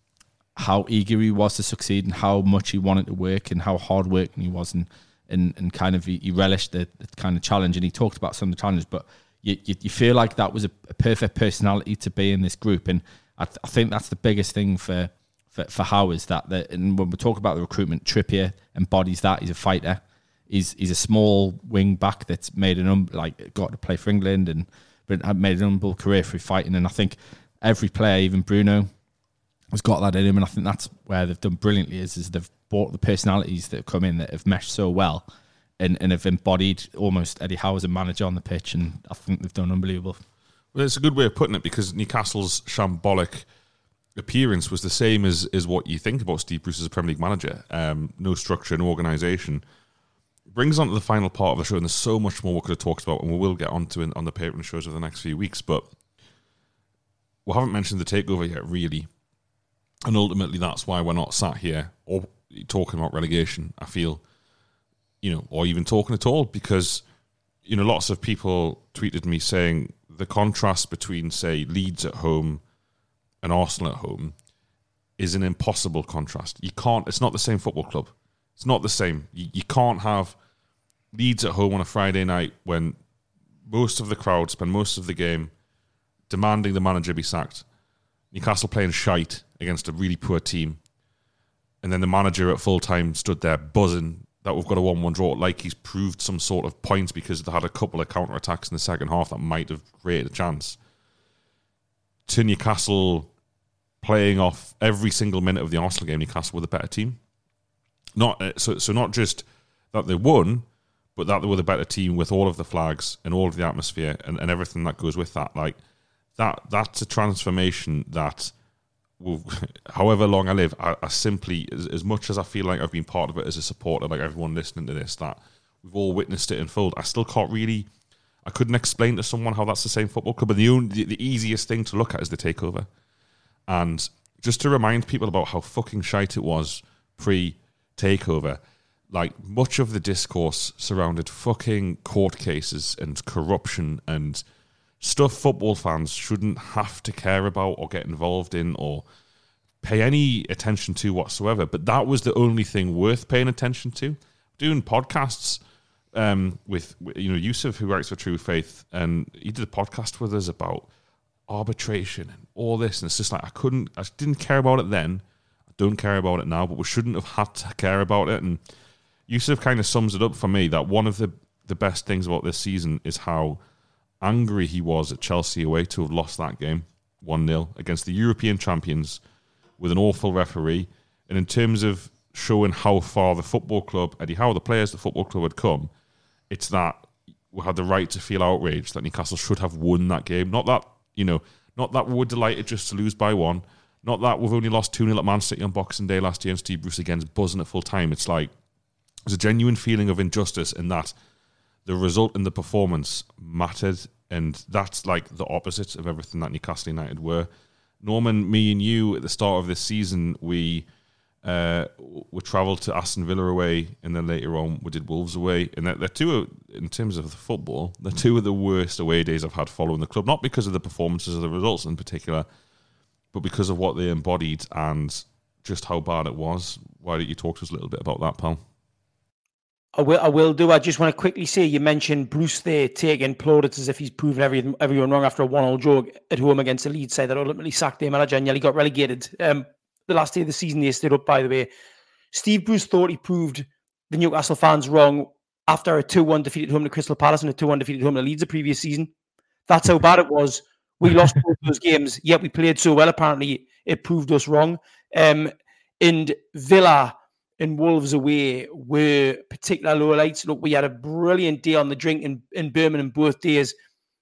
how eager he was to succeed and how much he wanted to work and how hard working he was, and and, and kind of he, he relished the, the kind of challenge. And he talked about some of the challenges, but you you, you feel like that was a, a perfect personality to be in this group. And I, th- I think that's the biggest thing for for, for Howe, is that the, and when we talk about the recruitment, Trippier embodies that. He's a fighter. He's he's a small wing back that's made an um, like got to play for England and but had made an unbelievable career through fighting. And I think every player, even Bruno, has got that in him. And I think that's where they've done brilliantly is, is they've brought the personalities that have come in that have meshed so well and, and have embodied almost Eddie Howe as a manager on the pitch. And I think they've done unbelievable. Well, it's a good way of putting it, because Newcastle's shambolic appearance was the same as, as what you think about Steve Bruce as a Premier League manager. Um, no structure, no organisation. Brings on to the final part of the show, and there's so much more we could have talked about, and we will get onto it on the Patreon shows over the next few weeks, but we haven't mentioned the takeover yet, really. And ultimately, that's why we're not sat here or talking about relegation, I feel, you know, or even talking at all, because, you know, lots of people tweeted me saying the contrast between, say, Leeds at home and Arsenal at home is an impossible contrast. You can't, it's not the same football club. It's not the same. You, you can't have Leeds at home on a Friday night when most of the crowd spend most of the game demanding the manager be sacked. Newcastle playing shite against a really poor team. And then the manager at full time stood there buzzing that we've got a one one draw, like he's proved some sort of points because they had a couple of counter-attacks in the second half that might have created a chance. To Newcastle playing off every single minute of the Arsenal game, Newcastle were the better team. Not so, so not just that they won, but that they were the better team with all of the flags and all of the atmosphere and, and everything that goes with that. Like that, that's a transformation that, will, however long I live, I, I simply, as, as much as I feel like I've been part of it as a supporter, like everyone listening to this, that we've all witnessed it unfold. I still can't really, I couldn't explain to someone how that's the same football club. But the only, the, the easiest thing to look at is the takeover, and just to remind people about how fucking shite it was pre takeover. Like, much of the discourse surrounded fucking court cases and corruption and stuff football fans shouldn't have to care about or get involved in or pay any attention to whatsoever. But that was the only thing worth paying attention to. Doing podcasts um, with, you know, Yusuf, who writes for True Faith, and he did a podcast with us about arbitration and all this. And it's just like, I couldn't, I didn't care about it then. I don't care about it now, but we shouldn't have had to care about it. And Yusuf kind of sums it up for me that one of the, the best things about this season is how angry he was at Chelsea away to have lost that game one nil against the European champions with an awful referee. And in terms of showing how far the football club, Eddie Howe, the players, the football club had come, it's that we had the right to feel outraged that Newcastle should have won that game. Not that, you know, not that we were delighted just to lose by one. Not that we've only lost two nil at Man City on Boxing Day last year and Steve Bruce again's buzzing at full time. It's like, there's a genuine feeling of injustice in that the result and the performance mattered, and that's like the opposite of everything that Newcastle United were. Norman, me and you, at the start of this season, we uh, we travelled to Aston Villa away, and then later on we did Wolves away, and they're, they're two, of, in terms of the football, they're two of the worst away days I've had following the club, not because of the performances or the results in particular, but because of what they embodied and just how bad it was. Why don't you talk to us a little bit about that, pal? I will, I will do. I just want to quickly say, you mentioned Bruce there taking plaudits as if he's proven every, everyone wrong after a one-all draw at home against a Leeds side that ultimately sacked their manager and nearly got relegated. Um, the last day of the season, they stood up, by the way. Steve Bruce thought he proved the Newcastle fans wrong after a two one defeat at home to Crystal Palace and a two one defeat at home to Leeds the previous season. That's how bad it was. We lost both those games, yet we played so well, apparently it proved us wrong. Um, and Villa and Wolves away were particular lowlights. Look, we had a brilliant day on the drink in, in Birmingham both days.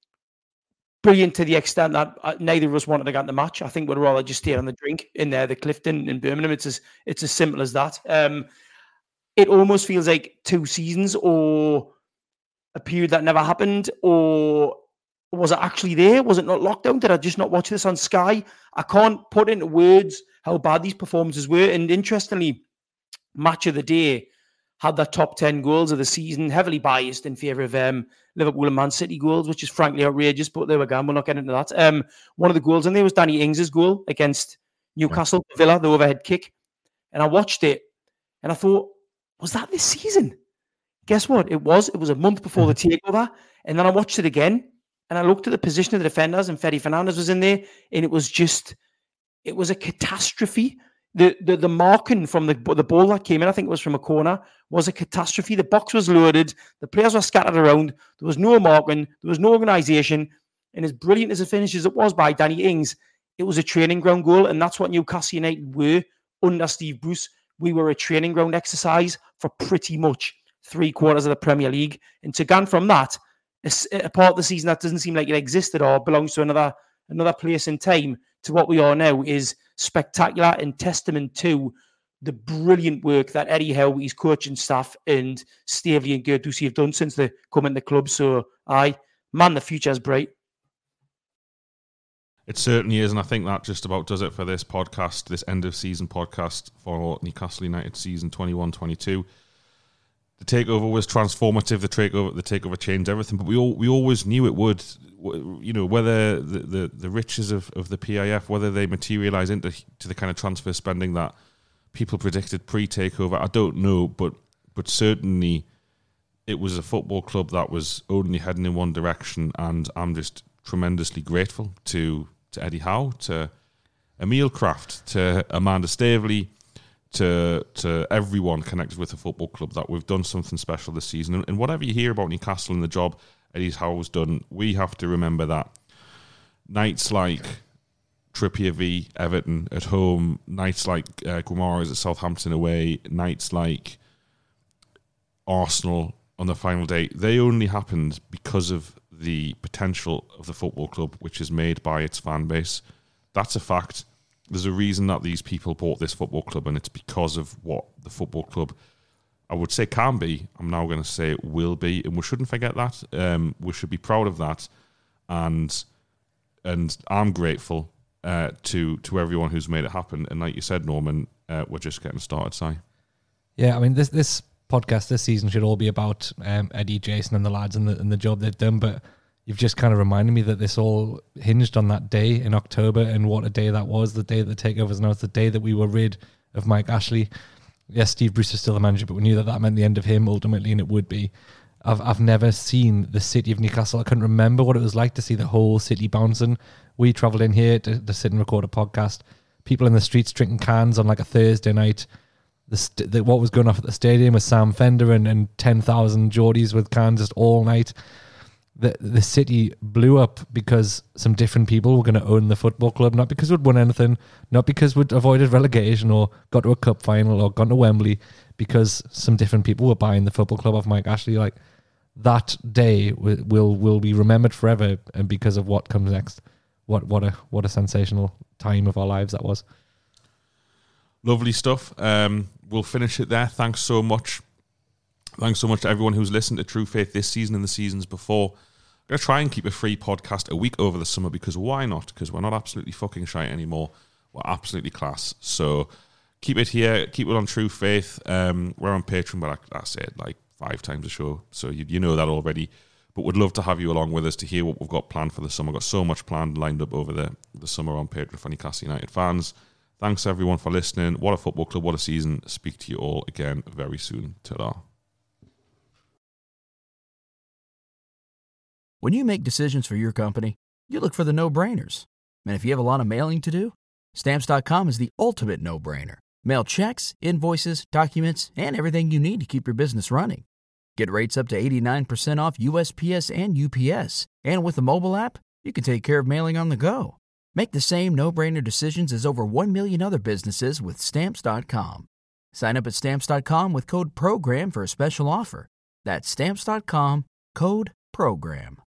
Brilliant to the extent that uh, neither of us wanted to get the match. I think we'd rather just stay on the drink in there, the Clifton in Birmingham. It's as it's as simple as that. Um, it almost feels like two seasons or a period that never happened, or was it actually there? Was it not lockdown? Did I just not watch this on Sky? I can't put into words how bad these performances were. And interestingly, match of the day had the top ten goals of the season, heavily biased in favour of um, Liverpool and Man City goals, which is frankly outrageous, but there we go. We'll not get into that. Um, one of the goals in there was Danny Ings' goal against Newcastle, Villa, the overhead kick. And I watched it and I thought, was that this season? Guess what? It was. It was a month before the takeover. And then I watched it again and I looked at the position of the defenders and Fede Fernandez was in there and it was just, it was a catastrophe. The, the the marking from the the ball that came in, I think it was from a corner, was a catastrophe. The box was loaded. The players were scattered around. There was no marking. There was no organisation. And as brilliant as a finish as it was by Danny Ings, it was a training ground goal. And that's what Newcastle United were under Steve Bruce. We were a training ground exercise for pretty much three quarters of the Premier League. And to go from that, a, a part of the season that doesn't seem like it existed or belongs to another another place in time, to what we are now is spectacular and testament to the brilliant work that Eddie Howe, his coaching staff, and Stavely and Guendouzi have done since they come in the club. So, aye, man, the future is bright. It certainly is, and I think that just about does it for this podcast, this end of season podcast for Newcastle United season twenty-one twenty-two. The takeover was transformative. The takeover, the takeover changed everything, but we all we always knew it would. You know, whether the, the, the riches of, of the P I F, whether they materialise into to the kind of transfer spending that people predicted pre-takeover, I don't know, but but certainly it was a football club that was only heading in one direction, and I'm just tremendously grateful to to Eddie Howe, to Emil Kraft, to Amanda Stavely, to to everyone connected with the football club, that we've done something special this season. And, and whatever you hear about Newcastle and the job Eddie Howe's done, we have to remember that nights like Trippier v Everton at home, nights like uh, Guimaraes at Southampton away, nights like Arsenal on the final day, they only happened because of the potential of the football club, which is made by its fan base. That's a fact. There's a reason that these people bought this football club, and it's because of what the football club, I would say, can be. I'm now going to say it will be, and we shouldn't forget that. Um, we should be proud of that, and and I'm grateful uh, to to everyone who's made it happen. And like you said, Norman, uh, we're just getting started, Si. Yeah, I mean, this this podcast this season should all be about um, Eddie, Jason, and the lads and the and the job they've done. But you've just kind of reminded me that this all hinged on that day in October, and what a day that was. The day that the takeover was announced, the day that we were rid of Mike Ashley. Yes, Steve Bruce is still the manager, but we knew that that meant the end of him ultimately, and it would be. I've I've never seen the city of Newcastle. I couldn't remember what it was like to see the whole city bouncing. We travelled in here to, to sit and record a podcast. People in the streets drinking cans on like a Thursday night. The, st- the what was going off at the stadium with Sam Fender and, and ten thousand Geordies with cans just all night. The the city blew up because some different people were going to own the football club, not because we'd won anything, not because we'd avoided relegation or got to a cup final or gone to Wembley, because some different people were buying the football club off Mike Ashley. Like, that day will will, will be remembered forever, and because of what comes next. What what a what a sensational time of our lives that was. Lovely stuff. Um, we'll finish it there. Thanks so much. Thanks so much to everyone who's listened to True Faith this season and the seasons before. I'm going to try and keep a free podcast a week over the summer, because why not? Because we're not absolutely fucking shite anymore. We're absolutely class. So keep it here. Keep it on True Faith. Um, we're on Patreon, but I, I say it like five times a show, so you, you know that already. But would love to have you along with us to hear what we've got planned for the summer. We've got so much planned lined up over the, the summer on Patreon for Newcastle United fans. Thanks everyone for listening. What a football club, what a season. Speak to you all again very soon. Ta-da. When you make decisions for your company, you look for the no-brainers. And if you have a lot of mailing to do, Stamps dot com is the ultimate no-brainer. Mail checks, invoices, documents, and everything you need to keep your business running. Get rates up to eighty-nine percent off U S P S and U P S. And with the mobile app, you can take care of mailing on the go. Make the same no-brainer decisions as over one million other businesses with Stamps dot com. Sign up at Stamps dot com with code PROGRAM for a special offer. That's Stamps dot com, code PROGRAM.